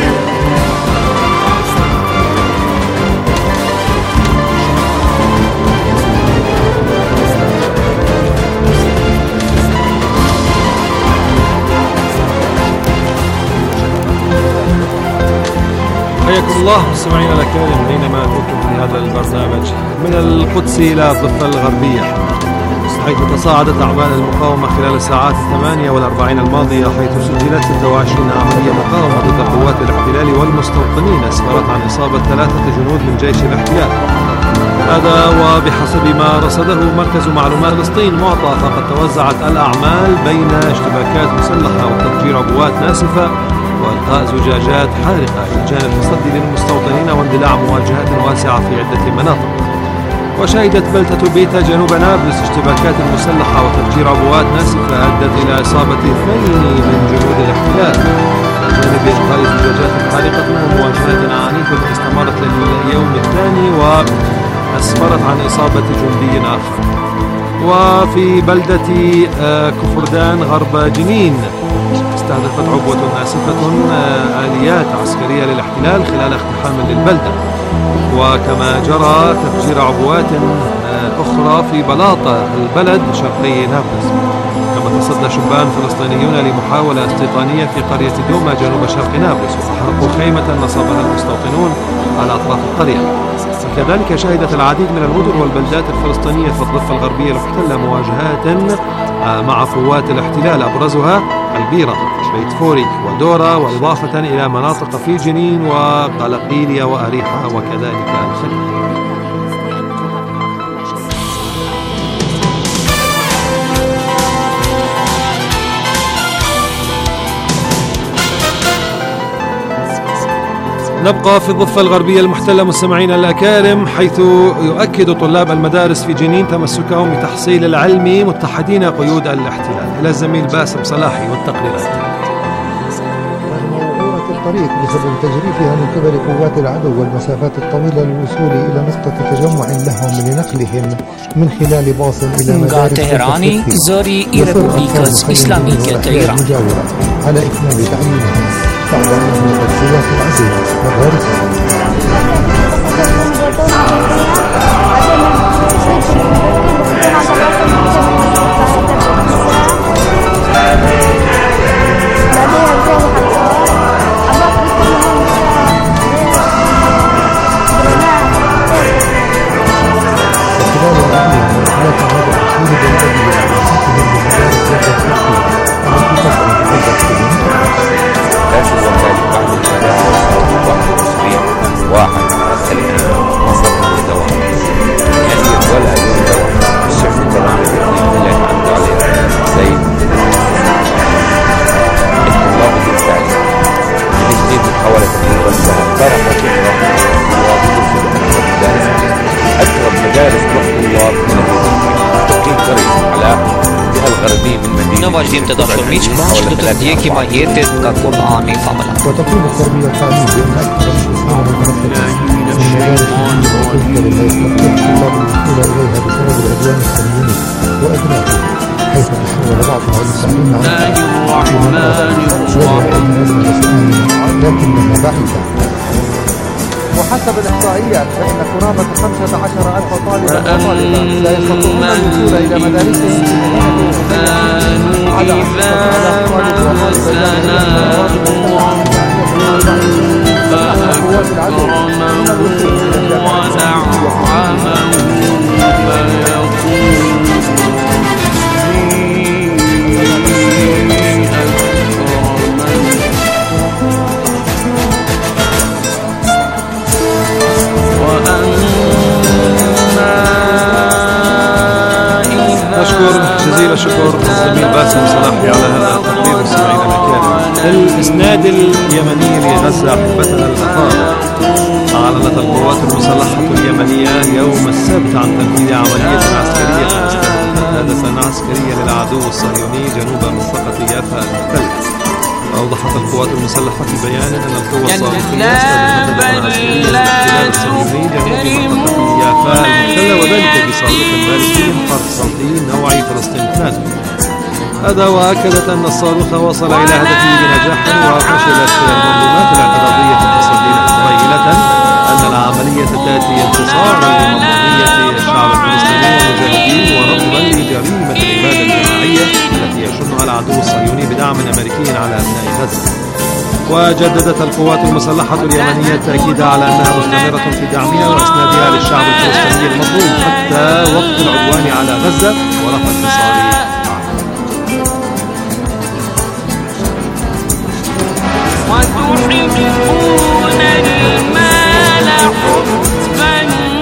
K: حياكم الله مستمعينا الأكارم بينما كنتم في هذا البرنامج من القدس إلى الضفة الغربية، حيث تصاعدت أعمال المقاومة خلال الساعات 48 الماضية، حيث سجلت 26 عملية مقاومة ضد قوات الاحتلال والمستوطنين أسفرت عن إصابة 3 جنود من جيش الاحتلال. هذا وبحسب ما رصده مركز معلومات فلسطين معطى، فقد توزعت الأعمال بين اشتباكات مسلحة وتفجير عبوات ناسفة وإلقاء زجاجات حارقة إلى جانب التصدي للمستوطنين واندلاع مواجهات واسعة في عدة مناطق. وشهدت بلدة بيتا جنوب نابلس اشتباكات مسلحة وتفجير عبوات ناسفة أدت إلى إصابة 2 من جنود الاحتلال، إلى جانب إلقاء زجاجات حارقة ومواجهات عنيفة استمرت لليوم الثاني وأسفرت عن إصابة جندي آخر. وفي بلدة كفردان غرب جنين استهدفت عبوة ناسفة آليات عسكرية للاحتلال خلال اقتحام للبلدة، وكما جرى تفجير عبوات أخرى في بلاطة البلد شرقي نابلس. كما تصدى شبان فلسطينيون لمحاولة استيطانية في قرية دوما جنوب شرق نابلس، وأحرقوا خيمة نصبها المستوطنون على أطراف القرية. وكذلك شهدت العديد من المدن والبلدات الفلسطينية في الضفة الغربية المحتلة مواجهات مع قوات الاحتلال، أبرزها البيرة، بيت فوري ودورة، وإضافة إلى مناطق في جنين وقلقيلية وأريحة وكذلك الخليل. نبقى في الضفة الغربية المحتلة مستمعينا الأكارم، حيث يؤكد طلاب المدارس في جنين تمسكهم بتحصيل العلم متحدين قيود الاحتلال. إلى الزميل باسم صلاحي والتقريرات.
N: الطريق بسبب تجريفها من قبل قوات العدو والمسافات الطويلة للوصول إلى نقطة تجمع لهم لنقلهم من خلال باص إلى مدارس
O: تهراني زوري ريبوبليكاس إسلامية إيران
N: المجاورة على إكمال تعليمهم بعد أنه تجزيات العزل مدارس.
P: واحد وصل لدوام يسير ولا يوم دوام الشركة
O: बीच बाशलतलादिये की माहियत का कुरान फामला
N: وتكون التربية والتعليم بأن أكثر الإسلام والمرتبة من المدارس التي لا يستطيع الطلاب الوصول إليها بسبب العدوان الصهيوني وأبنائه حيث تحول بعضها للتعليم عن في مناطق وضع الناس لكنها بعيدة.
P: وحسب الإحصائيات فإن قرابة 15,000 طالبا وطالبة لا يستطيعون الوصول إلى مدارسهم في مدينة على 10,000 طالب
K: أشكر جزيل الشكر الزميل باسم صلاحي على هذا التقرير مستمعينا الكرام. الإسناد اليمني لغزة أحبتنا الأفاضل، أعلنت القوات المسلحة اليمنية اليوم السبت عن تنفيذ عملية عسكرية استهدفت هدفا عسكريا للعدو الصهيوني جنوب منطقة يافا المحتلة. أوضحت القوات المسلحة في بيان أن القوة الصاروخية استهدفت هدفا عسكريا للاحتلال الصهيوني جنوب منطقة يافا المحتلة، وذلك بصاروخ باليستي حرب صوتي نوعي فلسطين 3. هذا وأكدت أن الصاروخ وصل إلى هدفه بنجاح، وفشلت المنظومات الاعتراضية التصدي قائلة أن العملية تأتي انتصارا لمنظومية الشعب الفلسطيني والمجاهدين ورفضا لجريمة الإبادة الجماعية التي يشنها العدو الصهيوني بدعم أمريكي على أبناء غزة. وجددت القوات المسلحة اليمنية التأكيد على أنها مستمرة في دعمها وإسنادها للشعب الفلسطيني المظلوم حتى وقت العدوان على غزة ورفع انتصار.
Q: وتحبون المال حبا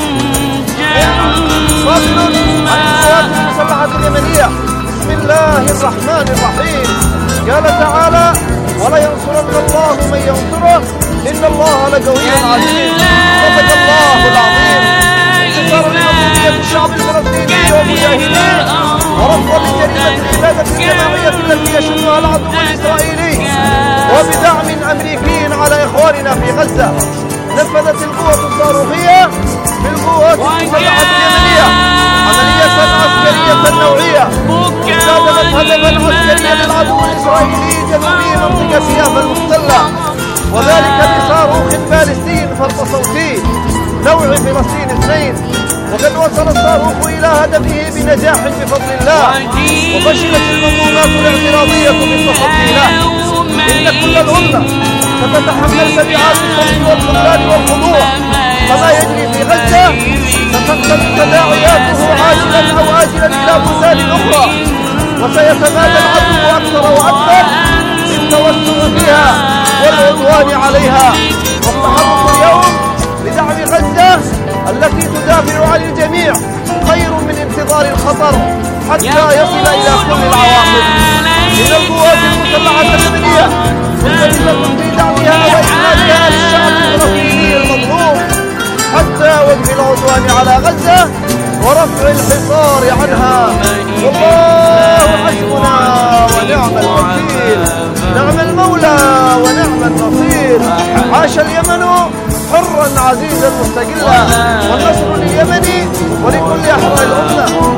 P: فصل عن القوات المسلحة اليمنية. بسم الله الرحمن الرحيم. قال تعالى: ولينصرن الله من ينصره إن الله لقوي عزيز. صدق الله العظيم. انتصار لمنظومية الشعب الفلسطيني والمجاهدين ورفضا لجريمة الإبادة الجماعية التي يشنها العدو الإسرائيلي وبدعم أمريكي على إخواننا في غزة. نفذت القوة الصاروخية بالقوات المسلحة اليمنية عملية عسكرية نوعية استهدفت هدفا عسكريا للعدو الإسرائيلي جنوبي منطقة يافا المحتلة، وذلك بصاروخ باليستي فرط صوتي نوع فلسطين 2. وقد وصل الصاروخ إلى هدفه بنجاح بفضل الله، وفشلت المنظومات الاعتراضية بالتصدي له. إن كل الأمة ستتحمل تبعات الصمت والخذلان والخضوع، فما يجري في غزة ستقتضي تداعياته عاجلا أو آجلا إلى بلدان أخرى، وسيتمادى العدو أكثر وأكثر بالتوسع فيها والعدوان عليها. والتحرك اليوم لدعم غزة التي تدافع عن الجميع خير من انتظار الخطر حتى يصل إلى كل العواقب. من القوات المسلحة اليمنية مستمرة في دعمها وإسنادها للشعب الفلسطيني المظلوم حتى وقف العدوان على غزة ورفع الحصار عنها. والله حسبنا ونعم الوكيل، نعم المولى ونعم النصير. عاش اليمن حرا عزيزا مستقلا، والنصر لليمن ولكل أحرار الأمة.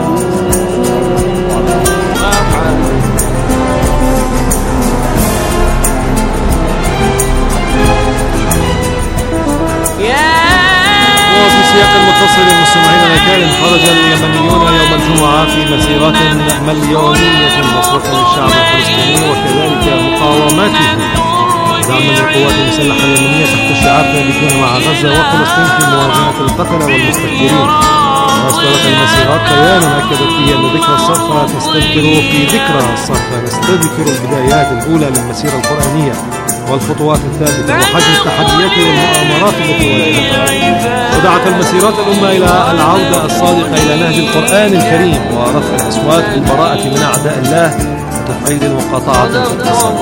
K: وفي سياق المتصل مستمعينا الكرام، خرج اليمنيون يوم الجمعة في مسيرات مليونية نصرة للشعب الفلسطيني وكذلك مقاومته دعما للقوات المسلحة اليمنية تحت شعار ثابتون مع غزة وفلسطين في مواجهة القتلة والمستكبرين. وأصدرت المسيرات بيانا أكدت فيه أن ذكرى الصرخة نستذكر البدايات الأولى للمسيرة القرآنية والخطوات الثابتة وحجم التحديات والمؤامرات التي واجهتها. ودعت المسيرات الأمة إلى العودة الصادقة إلى نهج القرآن الكريم ورفع الأصوات بالبراءة من أعداء الله وتفعيل المقاطعة في الاقتصاد.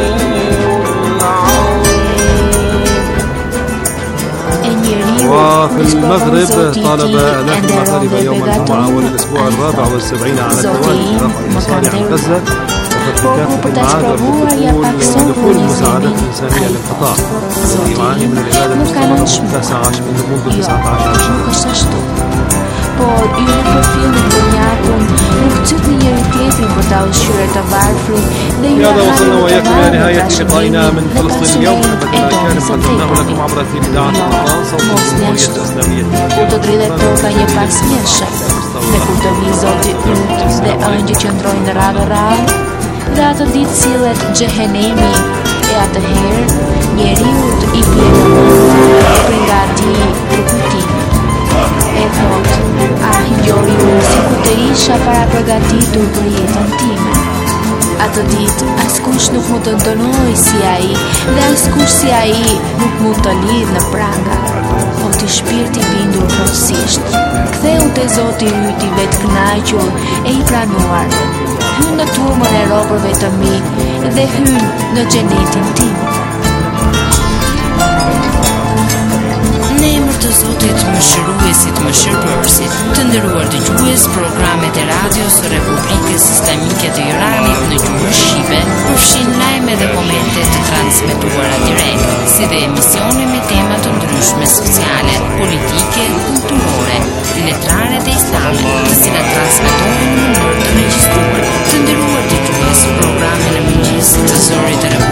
K: وفي في المغرب طالب آلاف المغاربة يوم الجمعة والأسبوع الرابع والسبعين على التوالي برفع الإصرار عن غزة وفي كافة المعاد ودخول المساعدات الإنسانية للقطاع الذي يعاني من الإبادة المستمرة منذ 19 شهرا.
R: por ju në përfilmin të njatëm nuk qëtë një njëri tjetrin për ta ushqyer të varfrin dhe ju
K: هذا وصلنا وإياكم إلى نهاية لقائنا من فلسطين اليوم. أحبتنا الكرام قدمناه لكم عبر أثير إذاعة رمضان صوت الجمهورية الإسلامية.
R: U të dridhet toka një pasmjeshëm dhe kur të vi Zoti yt dhe ëngjë që ndrojnë radhë dhe atë ditë sillet xhehenemi e atëherë njeriu i bie pregati për kujtim. E thot, gjori unë si ku të isha para përgatitur për jetën time. Atë ditë, askush nuk mund të dënoj si ai, dhe askush si ai nuk mund të lidh në pranga. O ti shpirti bindur plotësisht, ktheu te Zoti yt i vetkënaqur e i pranuar. Hyn në turmën e robërve të mi dhe hyn në xhenetin tim. Në emër të Zotit Mëshiruesit, Mëshirëbërësit, të nderuar dëgjues, programet e radios së Republikës Islamike të Iranit në gjuhën shqipe përfshin lajme dhe komente të transmetuara direkt, si dhe emisione me tema të ndryshme sociale, politike, kulturore, letrare dhe islame, të cilat transmetohen në mënyrë të regjistruar. Të nderuar dëgjues, programin e mëngjesit të Zorit të